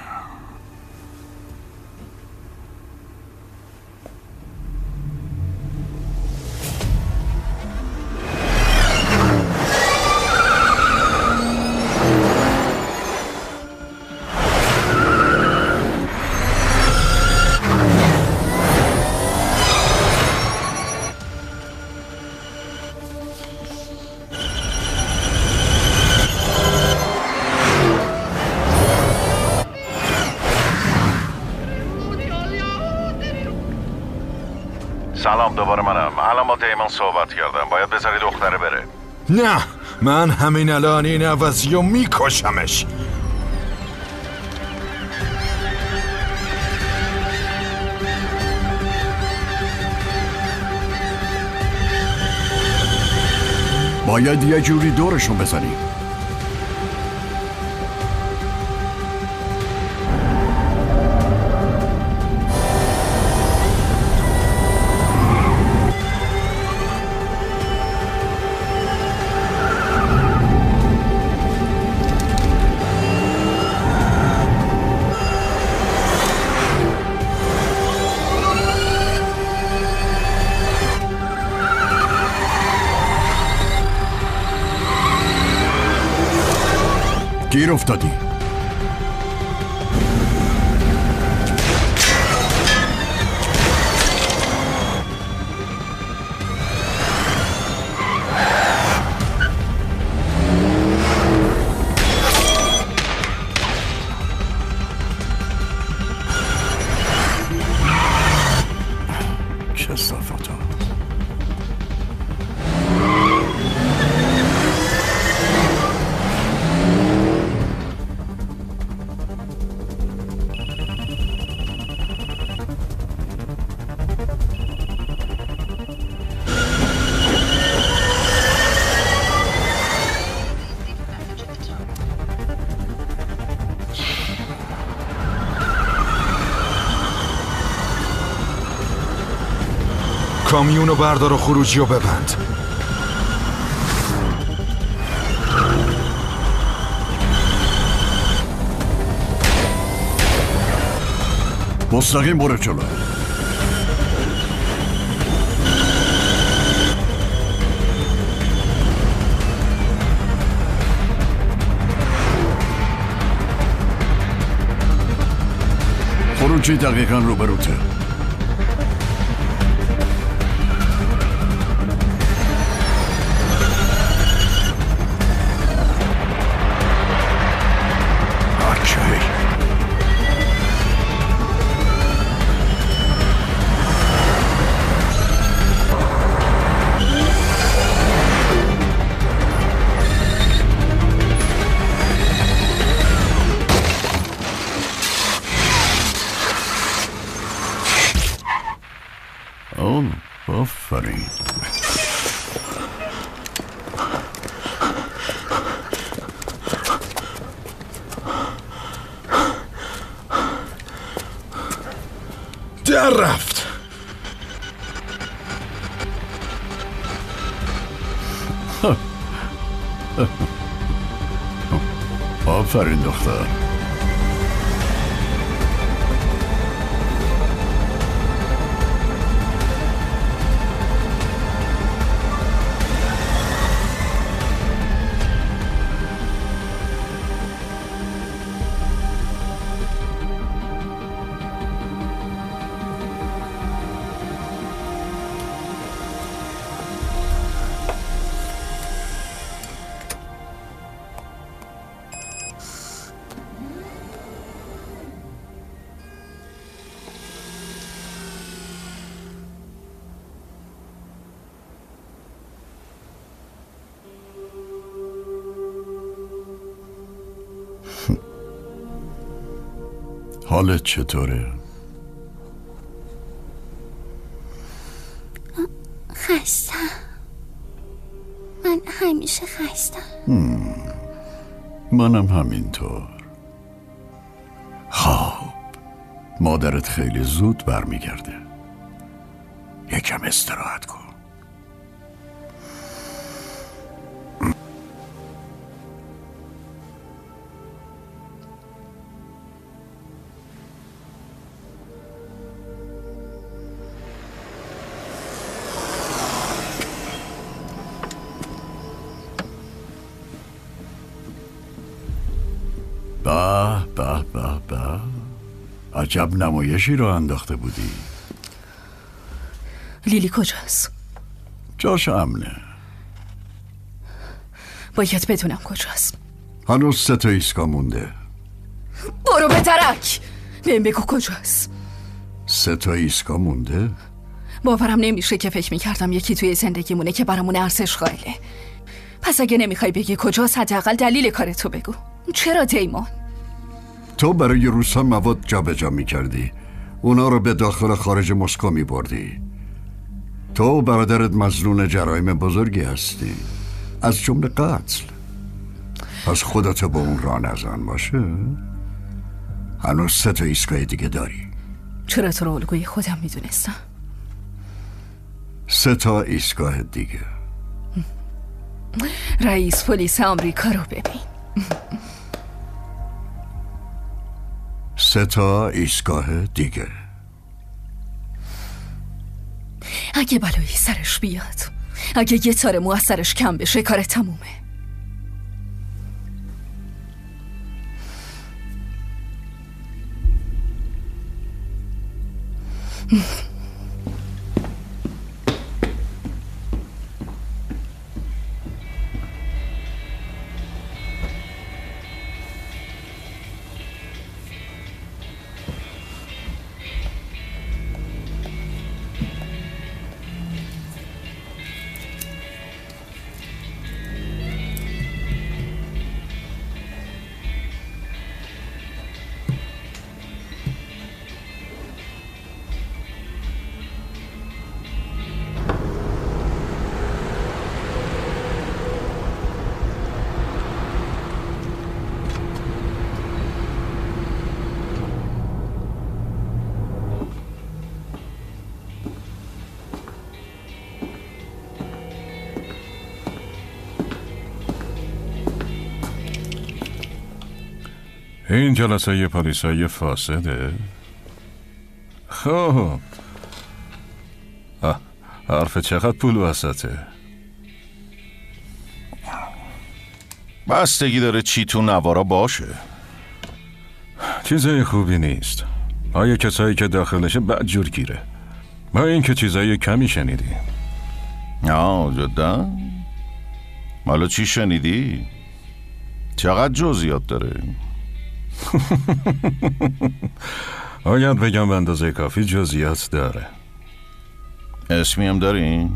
H: سلام، دوباره منم. الان با دیمان صحبت کردم. باید بذاری دختره بره.
P: نه، من همین الان این عوضیو میکشمش.
E: باید یه جوری دورشون بزنی. گیر افتادی. کثافتا.
P: کامیونو بردار و خروجیو ببند.
E: مستقیم برو جلو. خروجی دقیقاً روبروته.
K: در رفت.
E: آفرین دختر. حالت چطوره؟
L: خستم. من همیشه خستم.
E: منم همینطور. خب مادرت خیلی زود برمیگرده. یکم استراحت کن. به به به به عجب نمایشی رو انداخته بودی.
A: لیلی کجاست؟
E: جاش امنه.
A: باید بدونم کجاست.
E: هنوز سه تا ایسکا مونده.
A: برو به درک. بهم بگو کجاست.
E: سه تا ایسکا مونده؟
A: باورم نمیشه که فکر میکردم یکی توی زندگیمونه که برامون ارزش قائله. پس اگه نمیخوای بگی کجاست حداقل دلیل کارتو بگو. چرا دیمون؟
E: تو برای روسا مواد جابجا میکردی، اونا رو به داخل خارج مسکو میبردی. تو و برادرت مظنون جرایم بزرگی هستی، از جمله قتل. پس خودتو به اون راه نزن باشه. هنوز سه تا ایستگاه دیگه داری.
A: چرا تو رو الگوی خودم میدونستم؟
E: سه تا ایستگاه دیگه.
A: رئیس پلیس آمریکا رو ببین.
E: سه تا ایستگاه دیگه.
A: اگه بلایی سرش بیاد، اگه یه تار مو از سرش کم بشه، کار تمومه.
F: این جلسه پلیسای فاسده؟ خب حرف چقدر پول وسطه؟
H: بستگی داره چی تو نوارا باشه.
F: چیزای خوبی نیست. آیا کسایی که داخلشه بدجور گیره. ما این که چیزای کمی شنیدیم.
H: آه جدا؟ حالا چی شنیدی؟ چقدر جزئیات داره؟
F: باید بگم به اندازه کافی جزئیات داره.
H: اسمی هم داریم؟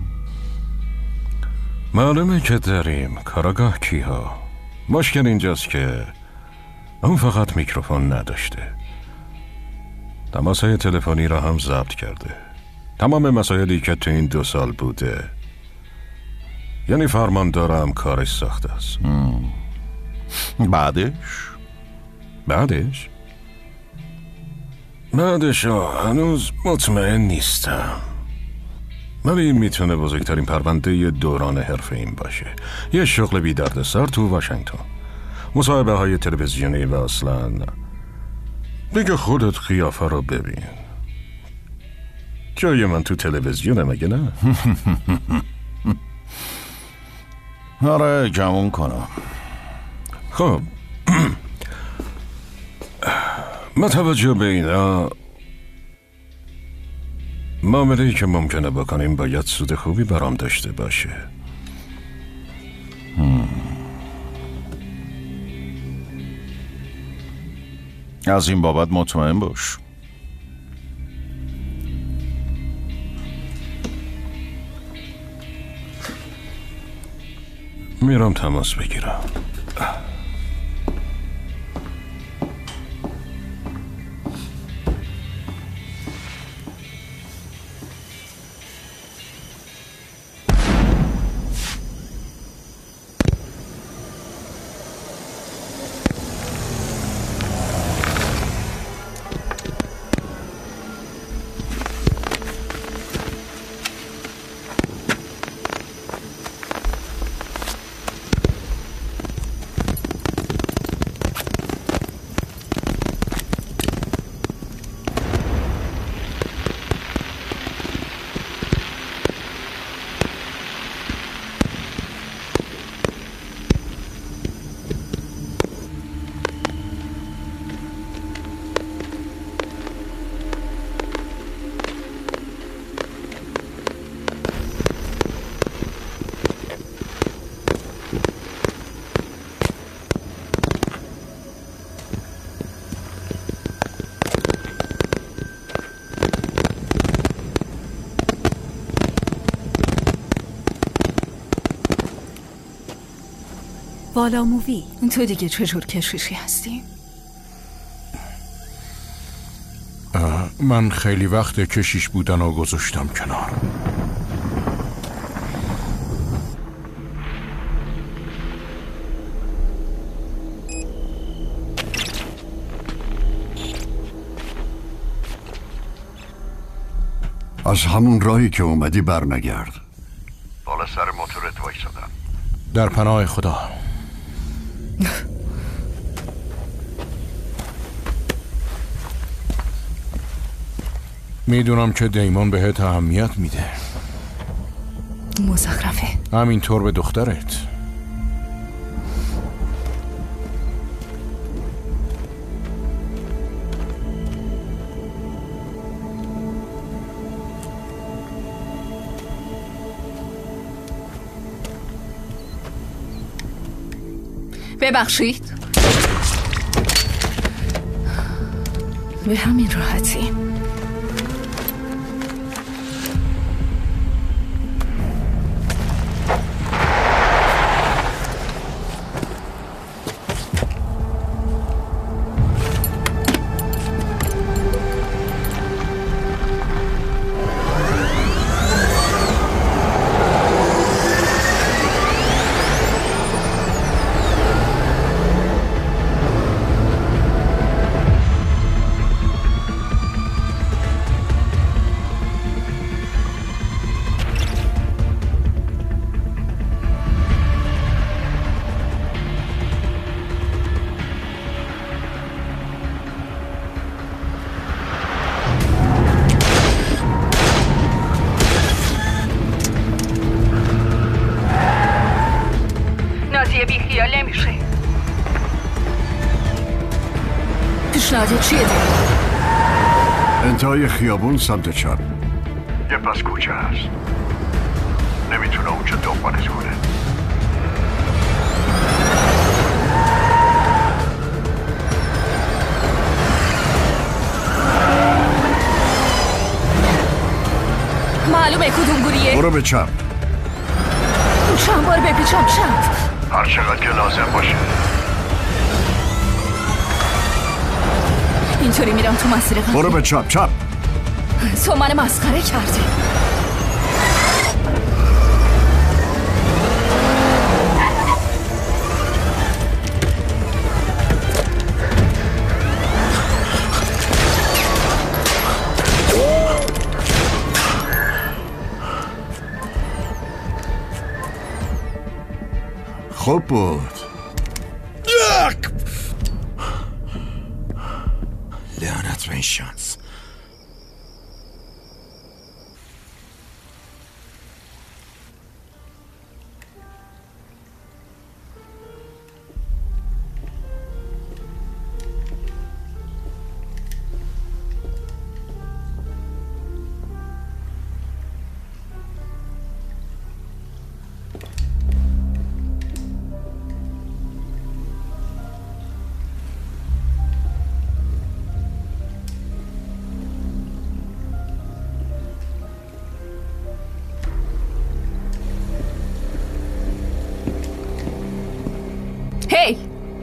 F: معلومه که داریم. کاراگاه کیها. مشکل اینجاست که اون فقط میکروفون نداشته. تماسهای تلفنی را هم ضبط کرده. تمام مسائلی که تو این دو سال بوده، یعنی فرماندارم کارش ساخته است.
H: بعدش؟
F: بعدش؟
M: بعدشا هنوز مطمئن نیستم، ولی این میتونه بزرگترین پرونده دوران حرفه این باشه. یه شغل بی دردسر تو واشنگتن، مصاحبه های تلویزیونی و اصلا دیگه خودت قیافه رو ببین. جای من تو تلویزیونه مگه نه؟
H: آره گمون کنم.
M: خب با توجه به اینا معامله‌ای که ممکنه بکنیم باید سود خوبی برام داشته باشه.
H: هم. از این بابت مطمئن باش.
M: میرم تماس بگیرم.
A: والا مووی، تو دیگه چجور کشیشی هستی؟
F: من خیلی وقت کشیش بودن و گذاشتم کنار.
E: از همون راهی که اومدی برنگرد. بالا سر موتورت وایسادم.
F: در پناه خدا. میدونم که دیمان بهت اهمیت میده.
A: مزخرفه.
F: همینطور به دخترت.
A: ببخشید. به همین راحتی.
E: پیشنهادت چیه داری؟ انتهای خیابون سمت چپ یه پس کوچه هست. نمیتونه اونجا دنبالت کنه.
A: معلومه کدوم گوریه؟
E: برو به چپ.
A: چند بار بپیچم چپ؟
E: هر چقدر که لازم باشه.
A: اینطوری میرم تو مسیر قبلی.
E: برو به چپ چپ.
A: تو من مسخره کردی.
E: خوب بود.
P: لعنت به این شانس.
A: هی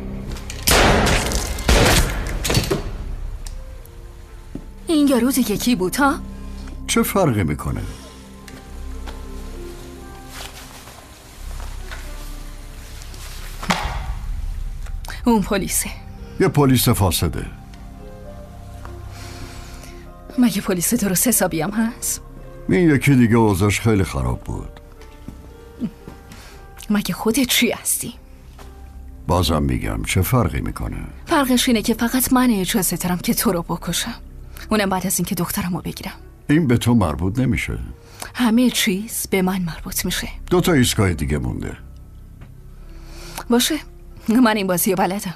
A: این یارو دیگه کی بود ها؟
E: چه فرقی میکنه؟
A: اون پلیسه.
E: یه پلیس فاسده.
A: مگه پلیس درست حسابی هم هست؟
E: این یکی دیگه اوضاعش خیلی خراب بود.
A: مگه خودت چی هستی؟
E: بازم میگم چه فرقی میکنه؟
A: فرقش اینه که فقط من اجازه دارم که تو رو بکشم، اونم بعد از اینکه دخترم رو بگیرم.
E: این به تو مربوط نمیشه.
A: همه چیز به من مربوط میشه.
E: دو تا ایستگاه دیگه مونده.
A: باشه، من این بازی رو بلدم.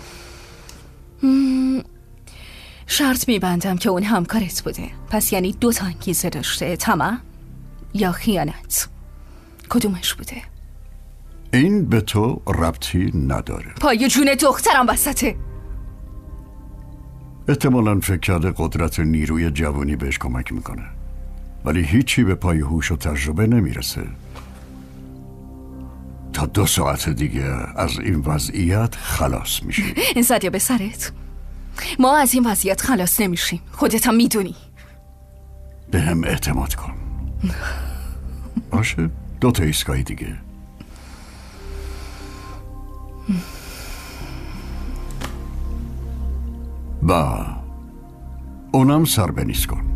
A: شرط میبندم که اون همکارت بوده، پس یعنی دو تا انگیزه داشته: طمع یا خیانت. کدومش بوده؟
E: این به تو ربطی نداره.
A: پای جون دخترم وسطه.
E: احتمالاً فکر کرده قدرت نیروی جوانی بهش کمک میکنه، ولی هیچی به پای هوش و تجربه نمیرسه. تا دو ساعت دیگه از این وضعیت خلاص میشی.
A: این زدیا به سرت. ما از این وضعیت خلاص نمیشیم، خودت هم میدونی.
E: به هم اعتماد کن. باشه، دو تا ایستگاه دیگه. با اونم سر بنیز کن.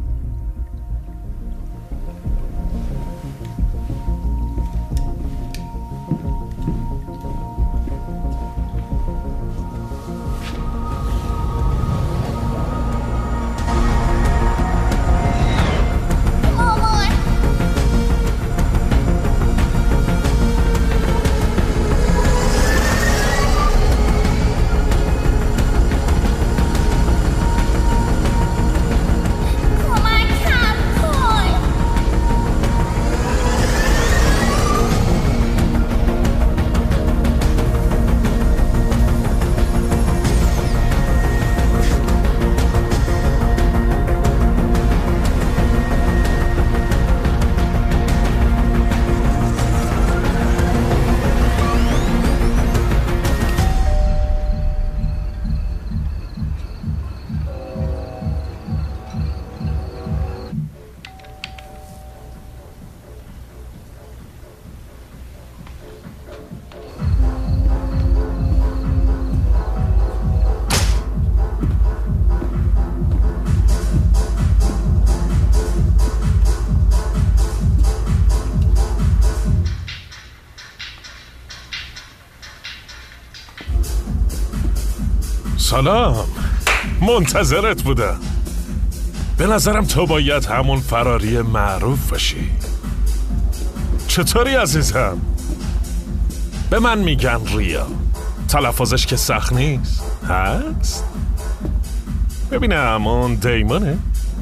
Q: سلام، منتظرت بودم. به نظرم تو باید همون فراری معروف باشی. چطوری عزیزم؟ به من میگن ریا. تلفظش که سخت نیست هست؟ ببینم اون دیمونه.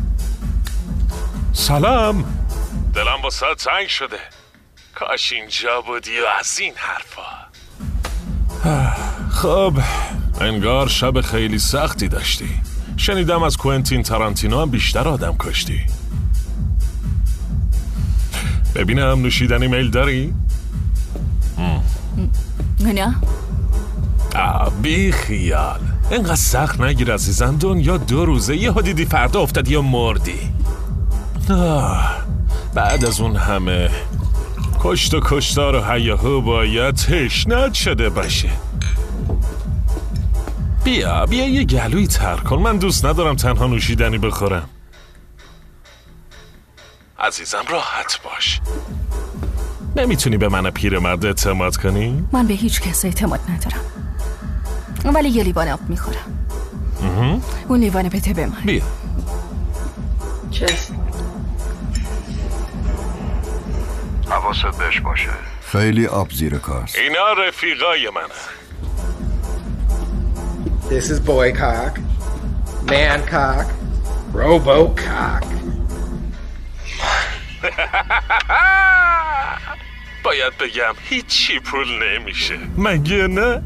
Q: سلام، دلم با ساعت تنگ شده. کاش اینجا بودی و از این حرفا. خب انگار شب خیلی سختی داشتی. شنیدم از کوئنتین تارانتینو هم بیشتر آدم کشتی. ببینم نوشیدنی میل داری؟
A: نه.
Q: آه بی خیال، اینقدر سخت نگیر عزیزم. دنیا دو روزه، یه دیدی فردا افتادی یا مردی. آه بعد از اون همه کشت و کشتار و هیاهو باید تشنت شده باشه. بیا بیا یه گلوی تر کن. من دوست ندارم تنها نوشیدنی بخورم. عزیزم راحت باش. نمیتونی به من پیرمرد اعتماد کنی؟
A: من به هیچ کس اعتماد ندارم، ولی یه لیوان آب میخورم. اون لیوانه بده به من.
Q: بیا.
D: چس
E: حواست بهش باشه. خیلی آب زیر کاست.
Q: اینا رفیقای منه.
R: This is boy cock, man cock, robo cock.
Q: باید بگم هیچی پول نمیشه مگه نه؟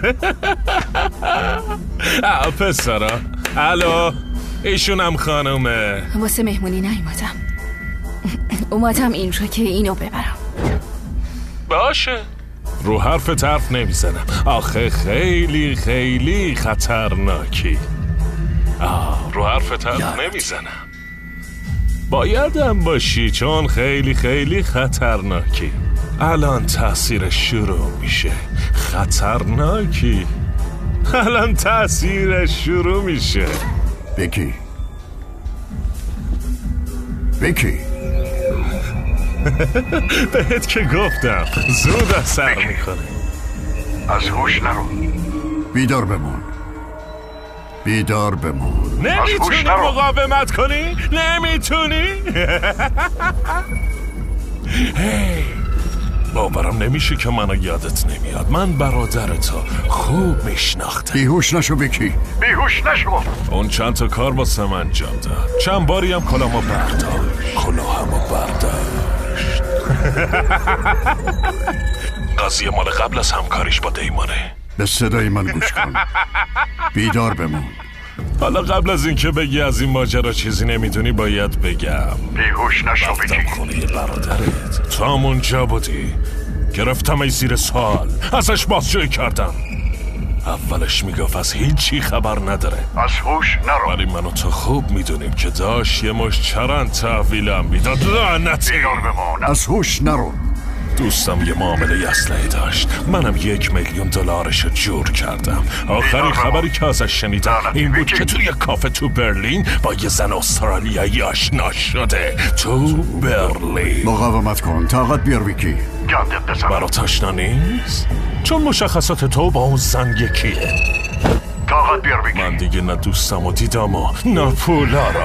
Q: آه پسرا. الو ایشونم خانومه.
A: واسه مهمونی نیومدم، اومدم اینجا که اینو ببرم.
Q: باشه، رو حرف طرف نمیزنم، آخه خیلی خیلی خطرناکی. آه رو حرف طرف نمیزنم، بایدم باشی چون خیلی خیلی خطرناکی. الان تأثیر شروع میشه. خطرناکی. الان تأثیر شروع میشه.
E: بکی بکی
Q: بهت که گفتم زود از سر میکنه.
E: از هوش نرو. بیدار بمون. بیدار بمون.
Q: نمیتونی مقاومت کنی؟ نمیتونی؟ هی باورم نمیشه که منو یادت نمیاد. من برادر تو خوب میشناختم.
E: بیهوش نشو بکی. بیهوش نشو.
Q: اون چند تا کار واسه من انجام داد. چند باری هم کلامو برداشت. کلاهمو برداشت. قضیه مال قبل از همکاریش با دیمانه.
E: به صدای من گوش کن. بیدار بمون.
Q: حالا قبل از اینکه بگی از این ماجرا چیزی نمیدونی باید بگم
E: بیهوش نشو بکی.
Q: رفتم خونه برادرت، تو هم اونجا بودی، گرفتم ای زیر سوال، ازش بازجویی کردم. اولش میگفت از هیچی خبر نداره،
E: از هوش نرو.
Q: ولی من و تو خوب میدونیم که داشت یه مش چرند تحویلم میداد. لعنتی.
E: بیدار بمون. از هوش نرو.
Q: دوستم یه معامله اسلحه داشت، منم یک میلیون دلارشو جور کردم. آخرین خبری که ازش شنیدم این بود که توی کافه تو برلین با یه زن استرالیایی آشنا شده. تو برلین.
E: مقاومت کن. طاقت بیار ویکی. گندت بزن.
Q: برات آشنا نیست؟ چون مشخصات تو با اون زن یکیه.
E: طاقت بیار ویکی.
Q: من دیگه نه دوستم و دیدم و نه پولا را.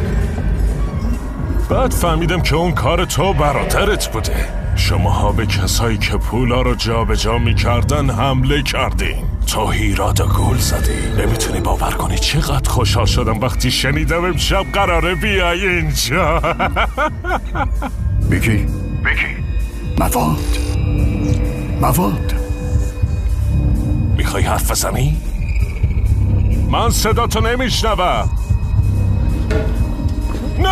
Q: بعد فهمیدم که اون کار تو برادرت بوده. شماها به کسایی که پولا رو جا به جا می کردن حمله کردین. تو هیراد گول زدی. نمیتونی باور کنی چقدر خوشحال شدم وقتی شنیدم امشب قراره بیای اینجا.
E: بیکی بیکی مواد مواد
Q: میخوای حرف بزنی؟ من صدا تو نمیشنوم. نه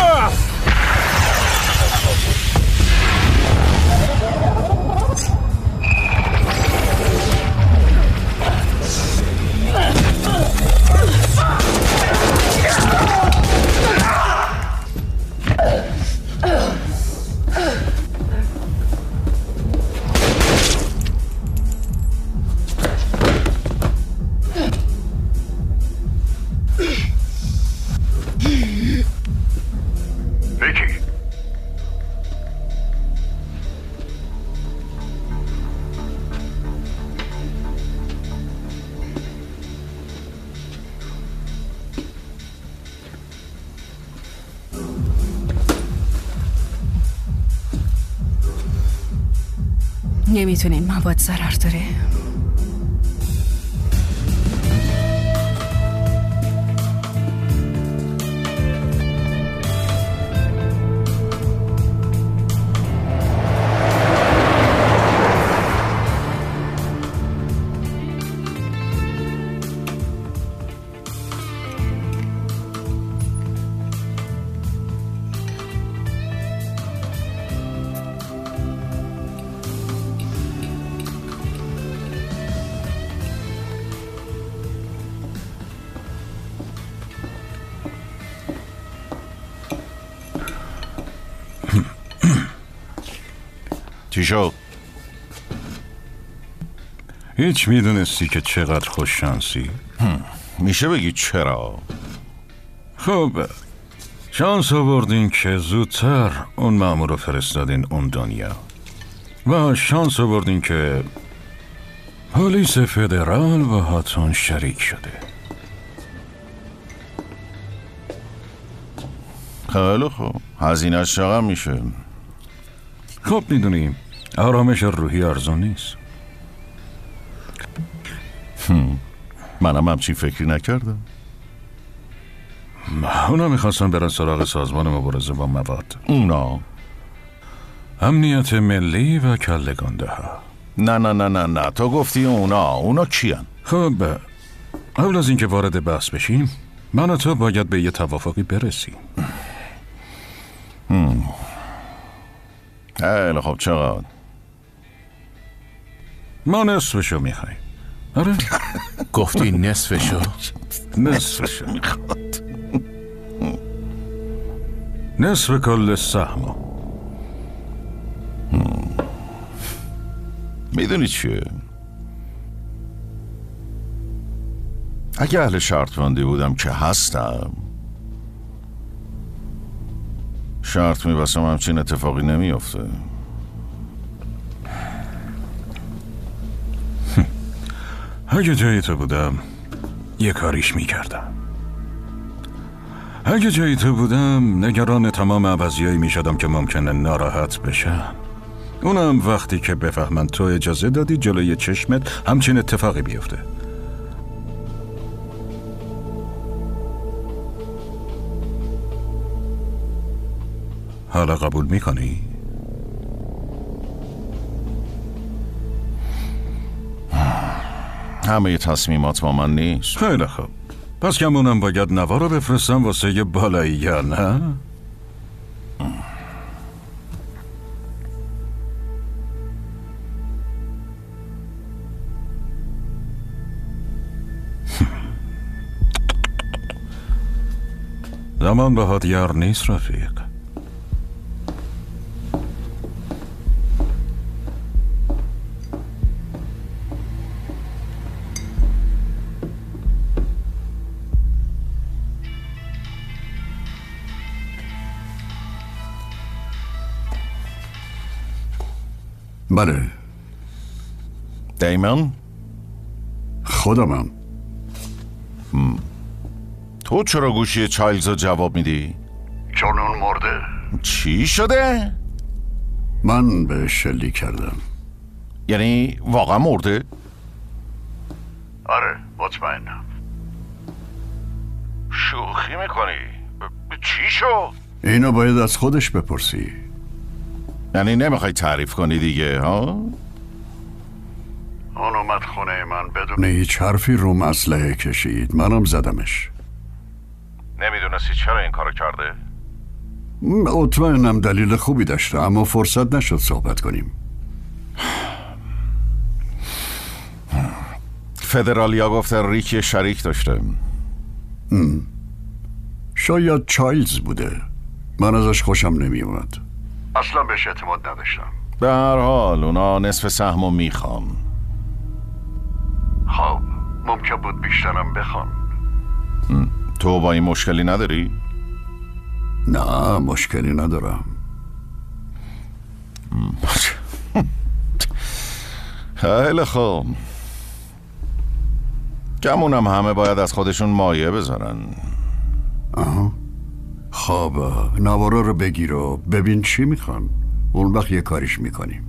A: نمیتونین مواد ضرر داره.
H: چی شد؟
M: هیچ میدونستی که چقدر خوش شانسی؟
H: میشه بگی چرا؟
M: خب شانس آوردین که زودتر اون مأمور رو فرستادین اون دنیا. و شانس آوردین که پلیس فدرال با هاتون شریک شده.
H: خیلی خوب. هزینه‌اش چقدر میشه؟
M: خب میدونیم آرامش روحی ارزون نیست.
H: منم همچین فکری نکردم.
M: اونا میخواستن برن سراغ سازمان مبارزه با مواد.
H: اونا؟
M: امنیت ملی و کلگانده ها.
H: نه نه نه نه نه تو گفتی اونا. اونا کیان؟
M: خب قبل از اینکه وارد بحث بشیم من و تو باید به یه توافقی برسیم.
H: خیلی خب چقدر؟
M: ما نصفشو میخوایم. آره
I: گفتی نصفشو؟
M: نصفشو میخواد. نصف کل سهمو.
H: میدونی چیه؟ اگه اهل شرط بندی بودم که هستم، شرط میبستم همچین اتفاقی نمیافته.
M: اگه جای تو بودم یه کاریش میکردم. اگه جای تو بودم نگران تمام عوضیایی میشدم که ممکنه ناراحت بشن. اونم وقتی که بفهمن تو اجازه دادی جلوی چشمت همچین اتفاقی بیفته. حالا قبول میکنی؟
H: همه تصمیمات با من نیست.
M: خیلی خوب. پس کمونم باید نوا رو بفرستم واسه یه بالایی یا نه؟ زمان بهات یار نیست رفیق.
E: بله.
H: دیمن؟
E: خودمم.
H: تو چرا گوشی چایلز رو جواب میدی؟
E: چون اون مرده.
H: چی شده؟
E: من به شلیک کردم.
H: یعنی واقعا مرده؟
E: آره مطمئنم.
H: شوخی میکنی؟ چی شد؟
E: اینو باید از خودش بپرسی.
H: یعنی نمیخوای تعریف کنی دیگه ها؟
E: اون اومد خونه من بدون هیچ حرفی روم اسلحه کشید. منم زدمش.
H: نمیدونستی چرا این کارو کرده؟
E: مطمئنم دلیل خوبی داشته اما فرصت نشد صحبت کنیم.
H: فدرالیا گفته ریکی شریک داشته.
E: ام. شاید چایلز بوده. من ازش خوشم نمی اومد. اصلا بهش اعتماد نداشتم.
H: به هر حال اونا نصف سهمو میخوان.
E: خب ممکن بود بیشترم بخوان.
H: تو با این مشکلی نداری؟
E: نه مشکلی ندارم.
H: خیلی خوب. گمونم همه باید از خودشون مایه بذارن.
E: آها. خب نوارا رو بگیر و ببین چی میخوان. اون وقت یه کاریش میکنیم.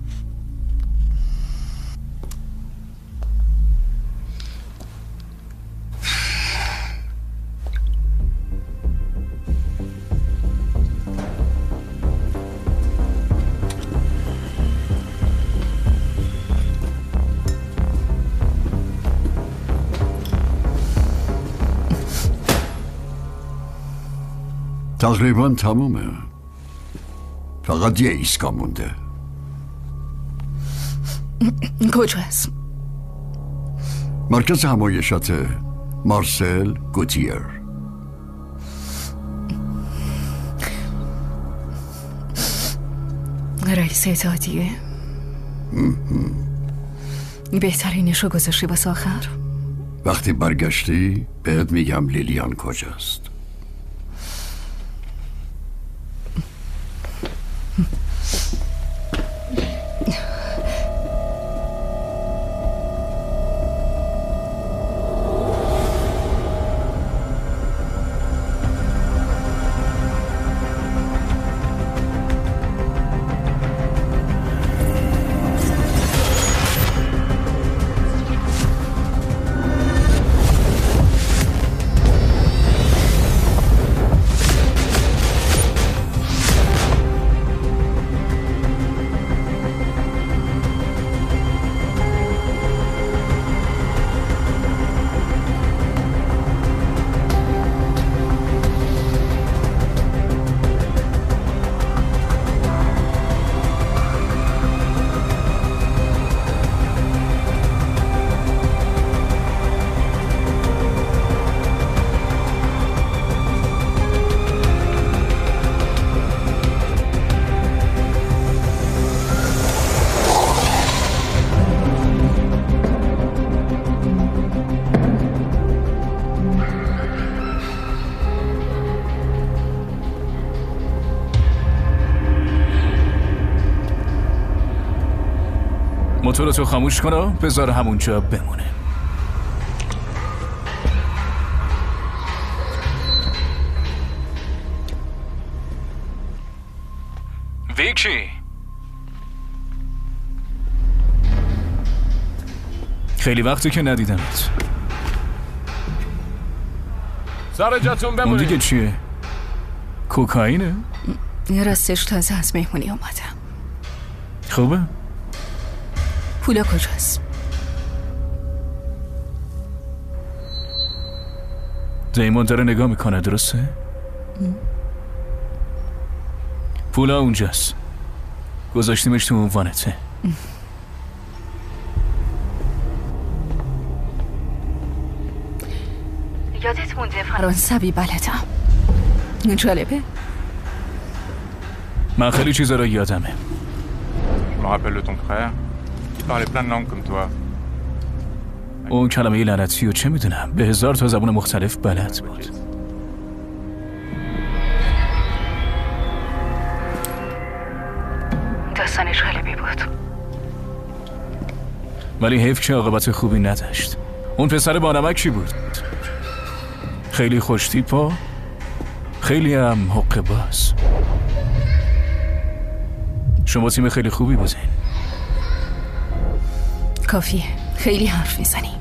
E: تقریبا تمومه. فقط یه ایسکا مونده.
A: کجاست؟
E: مرکز همایشات مارسل گوتیر.
A: رئیس اتحادیه. بهترینشو گذاشتی واسه آخر.
E: وقتی برگشتی بهت میگم لیلیان کجاست.
G: موتور تو خاموش کن و بذار همونجا بمونه. ویکی خیلی وقتی که ندیدمت.
Q: سر جاتون بمونید.
G: اون دیگه چیه؟ کوکائینه؟
A: راستش تازه از مهمونی اومدم.
G: خوبه؟
A: پولا کجاست؟
G: دیمون داره نگاه میکنه، درسته؟ پولا اونجاست. گذاشتیمش تو اون وانته.
A: یادت مونده فرانسوی بلدم. جالبه؟
G: من خیلی چیزا رو یادمه.
O: Je me rappelle de ton frère. Il parlait plein de langues comme toi.
G: اون کلمه لعنتی رو چه میدونم؟ به هزار تا زبان مختلف بلد بود.
A: داستانش جالبی بود.
G: ولی حیف که عاقبت خوبی نداشت. اون پسر بانمک کی بود؟ خیلی خوش تیپا، خیلی هم حقه باز. شما تیم خیلی خوبی بودین.
A: کافیه، خیلی حرف میزنی.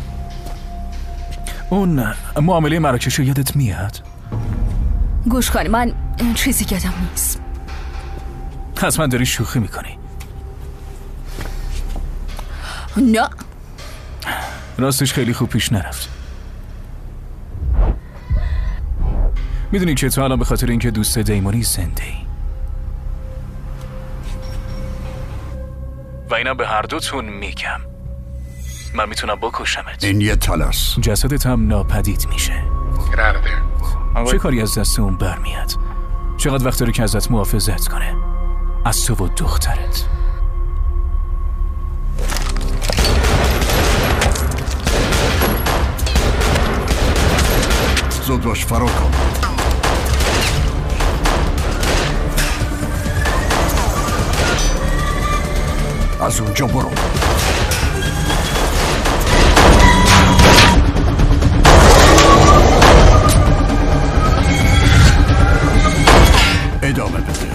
G: اون معامله مراکش رو یادت میاد؟
A: گوش کن، من چیزی یادم نیست.
G: حتما داری شوخی میکنی.
A: نه
G: راستش خیلی خوب پیش نرفت. میدونی که تو الان به خاطر اینکه دوست دیمونی زنده ای و اینم به هر دوتون میگم، من میتونم بکشمت.
E: این یه تلاس.
G: جسدت هم ناپدید میشه. چه کاری از دست اون برمیاد؟ چقدر وقت داره که ازت محافظت کنه، از تو و دخترت.
E: زود باش، فرار کن. از اونجا برو. ادامه بده.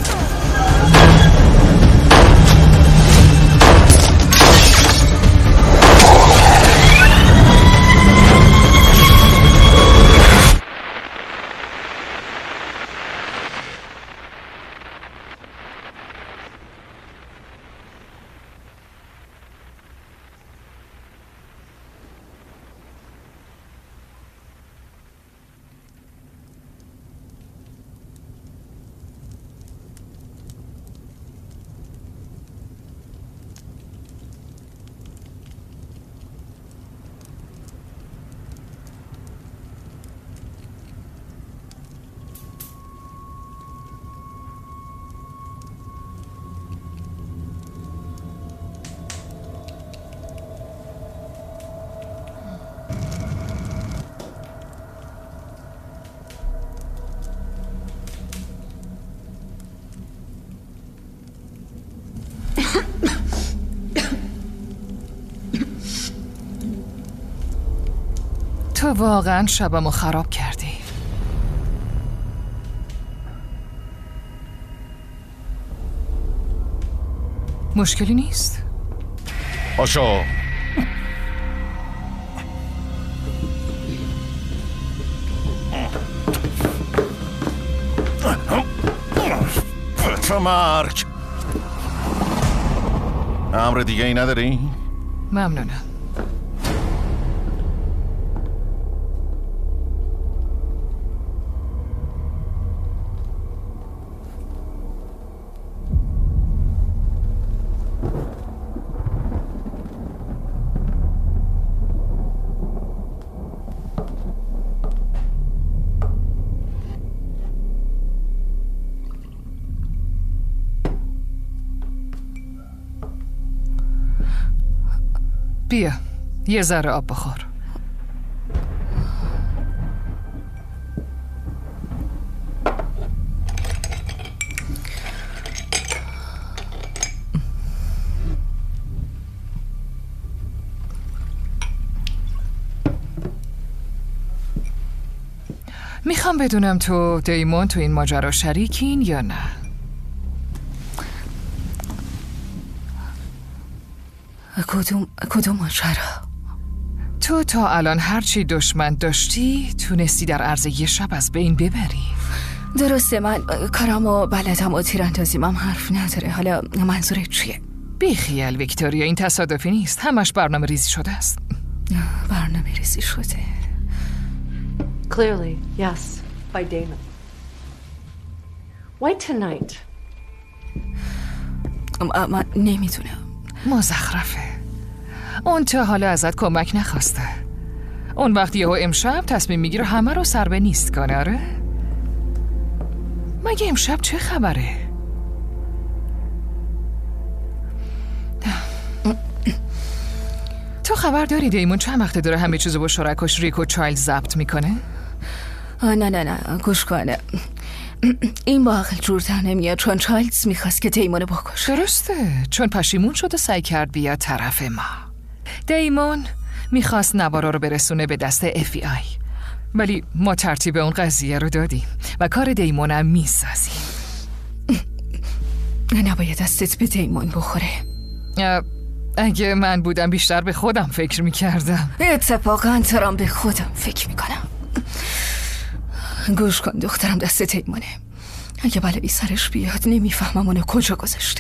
D: تو واقعا شبمو خراب کردی. مشکلی نیست؟
H: آشو فترمارک امر دیگه ای نداری؟
D: ممنونم. بیا یه ذره آب بخور. میخوام بدونم تو دیمون تو این ماجرا شریکین یا نه؟
A: کدوم کدوم ماجرا؟
D: تو تا الان هرچی دشمن داشتی تونستی در عرض یه شب از بین ببری.
A: درسته، من کارم و بلدم و تیراندازیم هم حرف نداره. حالا منظورت چیه؟
D: بی خیال ویکتوریا، این تصادفی نیست، همش برنامه ریزی شده است.
A: برنامه ریزی شده؟
N: Clearly, yes, by Damon. Why tonight?
A: من نمیدونم.
D: مزخرفه. اون تا حالا ازت کمک نخواسته. اون وقت یهو امشب تصمیم میگیره همه رو سر به نیست کنه. آره؟ مگه امشب چه خبره؟ تو خبر داری دیمون چند وقته داره همه چیزو با شرکاش ریک و چایلد ضبط میکنه؟
A: نه نه نه گوش کنه، این با عقل جورتر نمیاد، چون چایلدز میخواست که دیمونو بکشه.
D: درسته، چون پشیمون شد و سعی کرد بیاد طرف ما. دیمون میخواست نوارا رو برسونه به دست اف بی آی، ولی ما ترتیب اون قضیه رو دادیم و کار دیمون هم میسازیم.
A: نباید دستت به دیمون بخوره.
D: اگه من بودم بیشتر به خودم فکر میکردم.
A: اتفاقا ترام به خودم فکر میکنم. گوش کن دخترم، دست دیمونه. اگه بلایی سرش بیاد نمیفهمم اونو کجا گذاشته.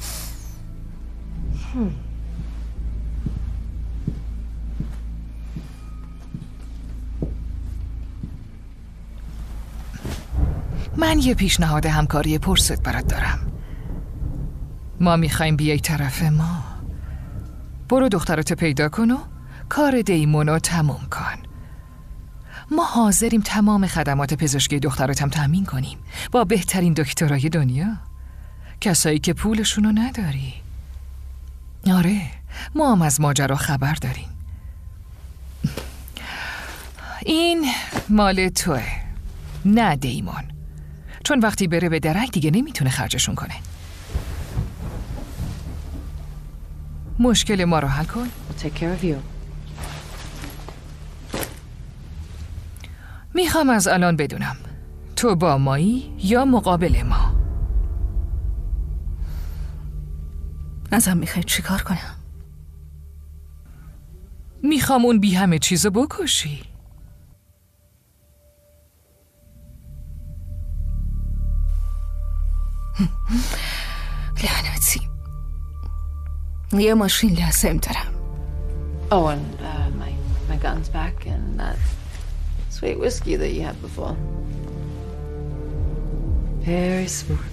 D: من یه پیشنهاد همکاری پرسد برات دارم. ما میخوایم بیای طرف ما. برو دخترتو پیدا کن و کار دیمونو تموم کن. ما حاضریم تمام خدمات پزشکی دخترتم تأمین کنیم با بهترین دکترای دنیا، کسایی که پولشونو نداری. آره، ما هم از ماجرا خبر داریم. این مال توه، نه دیمون، چون وقتی بره به درک دیگه نمیتونه خرجشون کنه. مشکل ما رو حل کن.
N: Take care of you.
D: میخوام از الان بدونم تو با مایی یا مقابل ما؟
A: ازم میخوای چی کار کنم؟
D: میخوام اون بی همه چیزو بکشی.
A: لعنتی، یه ماشین لازم دارم.
N: Oh, and uh, my, my gun's back and that sweet whiskey that you had before. Very smart.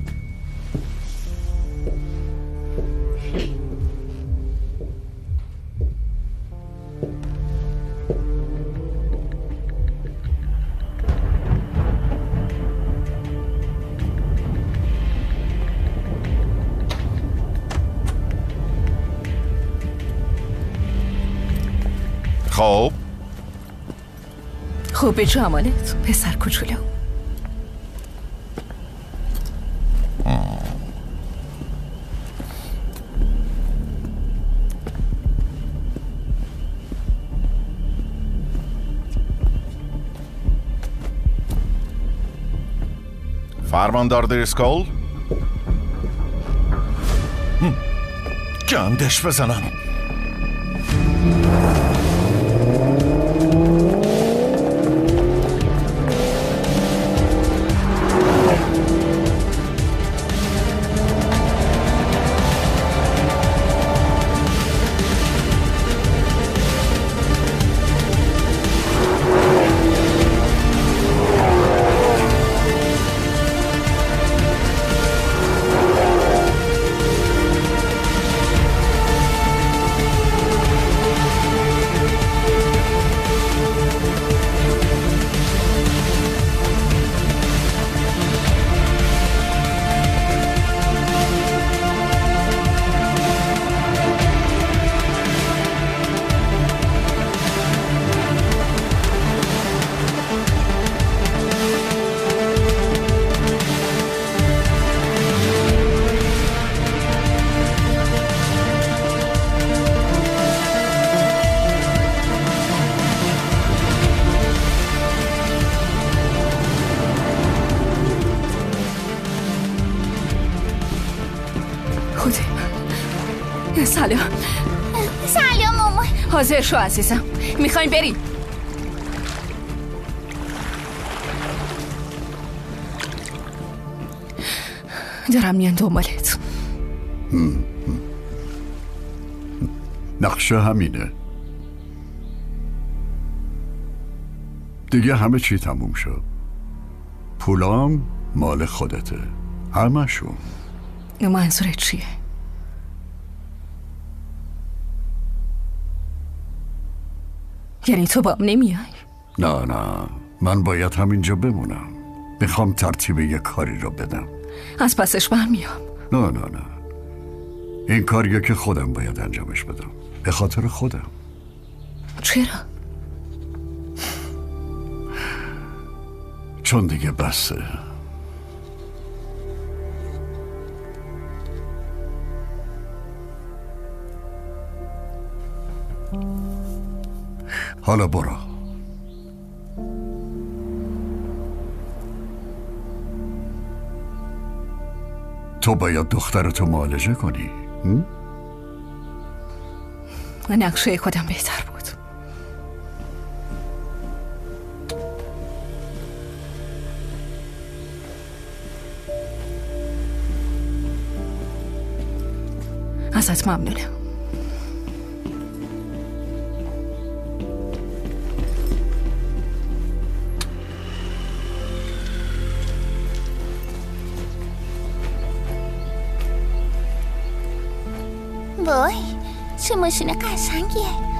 H: خب
A: خب به جمالت پسر کوچولو.
H: فرماندار دریسکول، گندش بزنم.
A: سلام.
L: سلام مامان.
A: حاضر شو عزیزم، میخوایم بریم. دارم میان دنبالت.
E: نقشه همینه. دیگه همه چی تموم شد. پولام مال خودته، همه شون.
A: منظورت چیه؟ یعنی تو با هم نمیای؟
E: نه نه، من باید همینجا بمونم. میخوام ترتیب یه کاری رو بدم.
A: از پسش برمیام.
E: نه نه نه، این کاریه که خودم باید انجامش بدم، به خاطر خودم.
A: چرا؟
E: چون دیگه بسه. حالا برو. تو باید دخترتو معالجه کنی.
A: نقشه خودم بهتر بود. ازت ممنونم.
L: وای چه ماشین قشنگیه.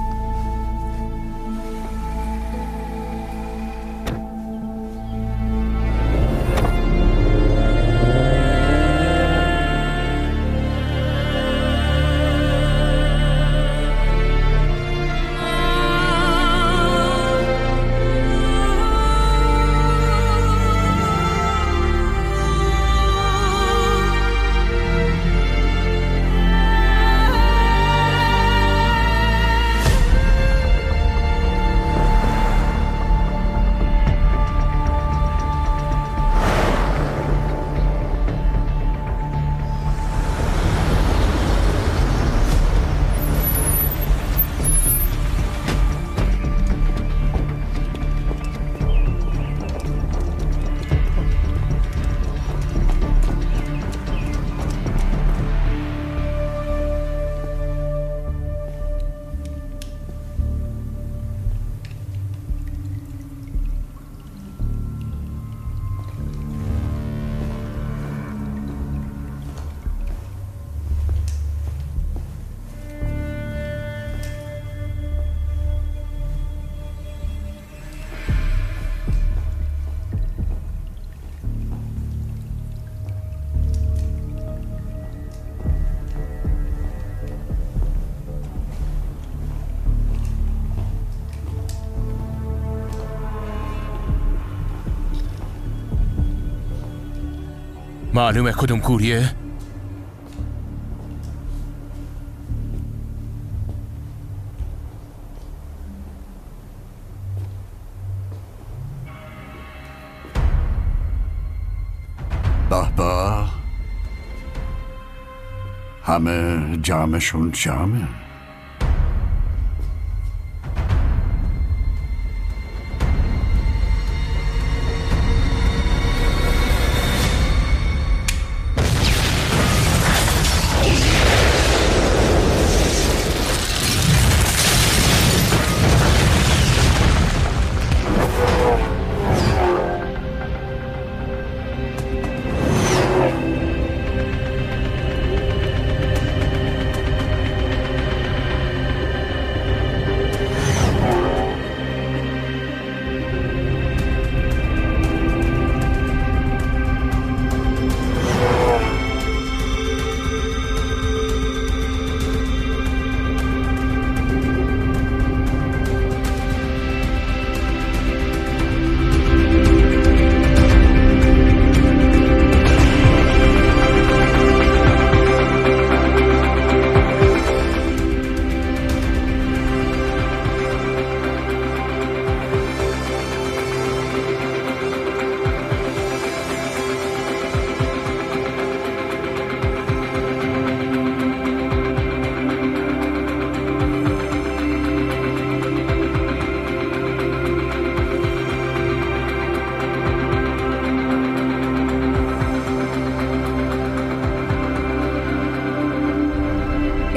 I: معلومه کدوم کوریه؟
E: به به، همه جمعشون جمعه.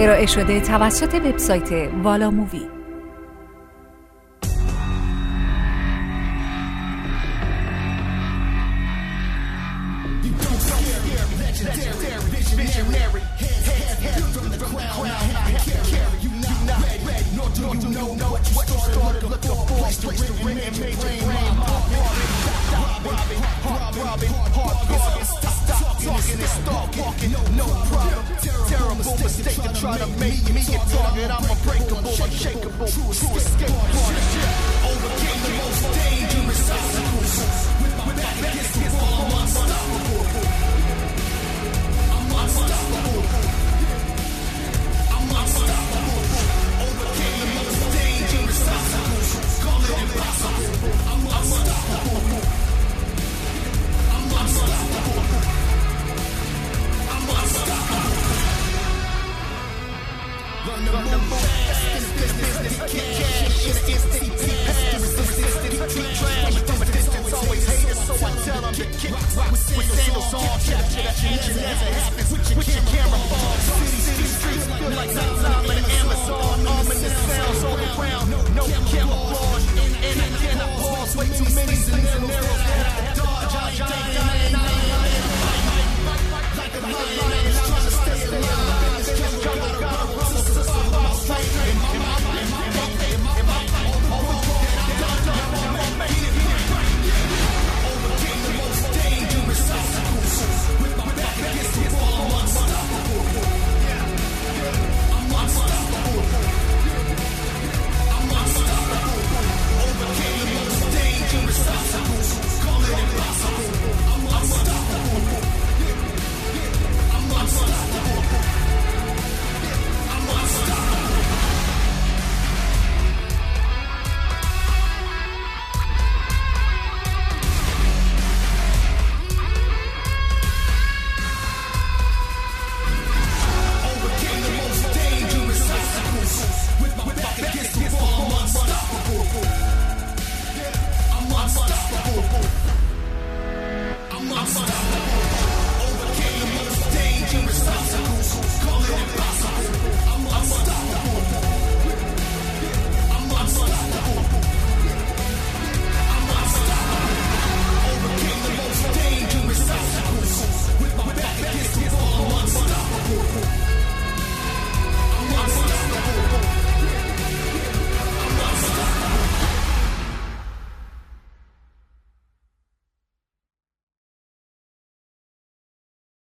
S: ارائه شده توسط وبسایت والا مووی.
T: Terrible mistake to try to make me a target. I'm unbreakable.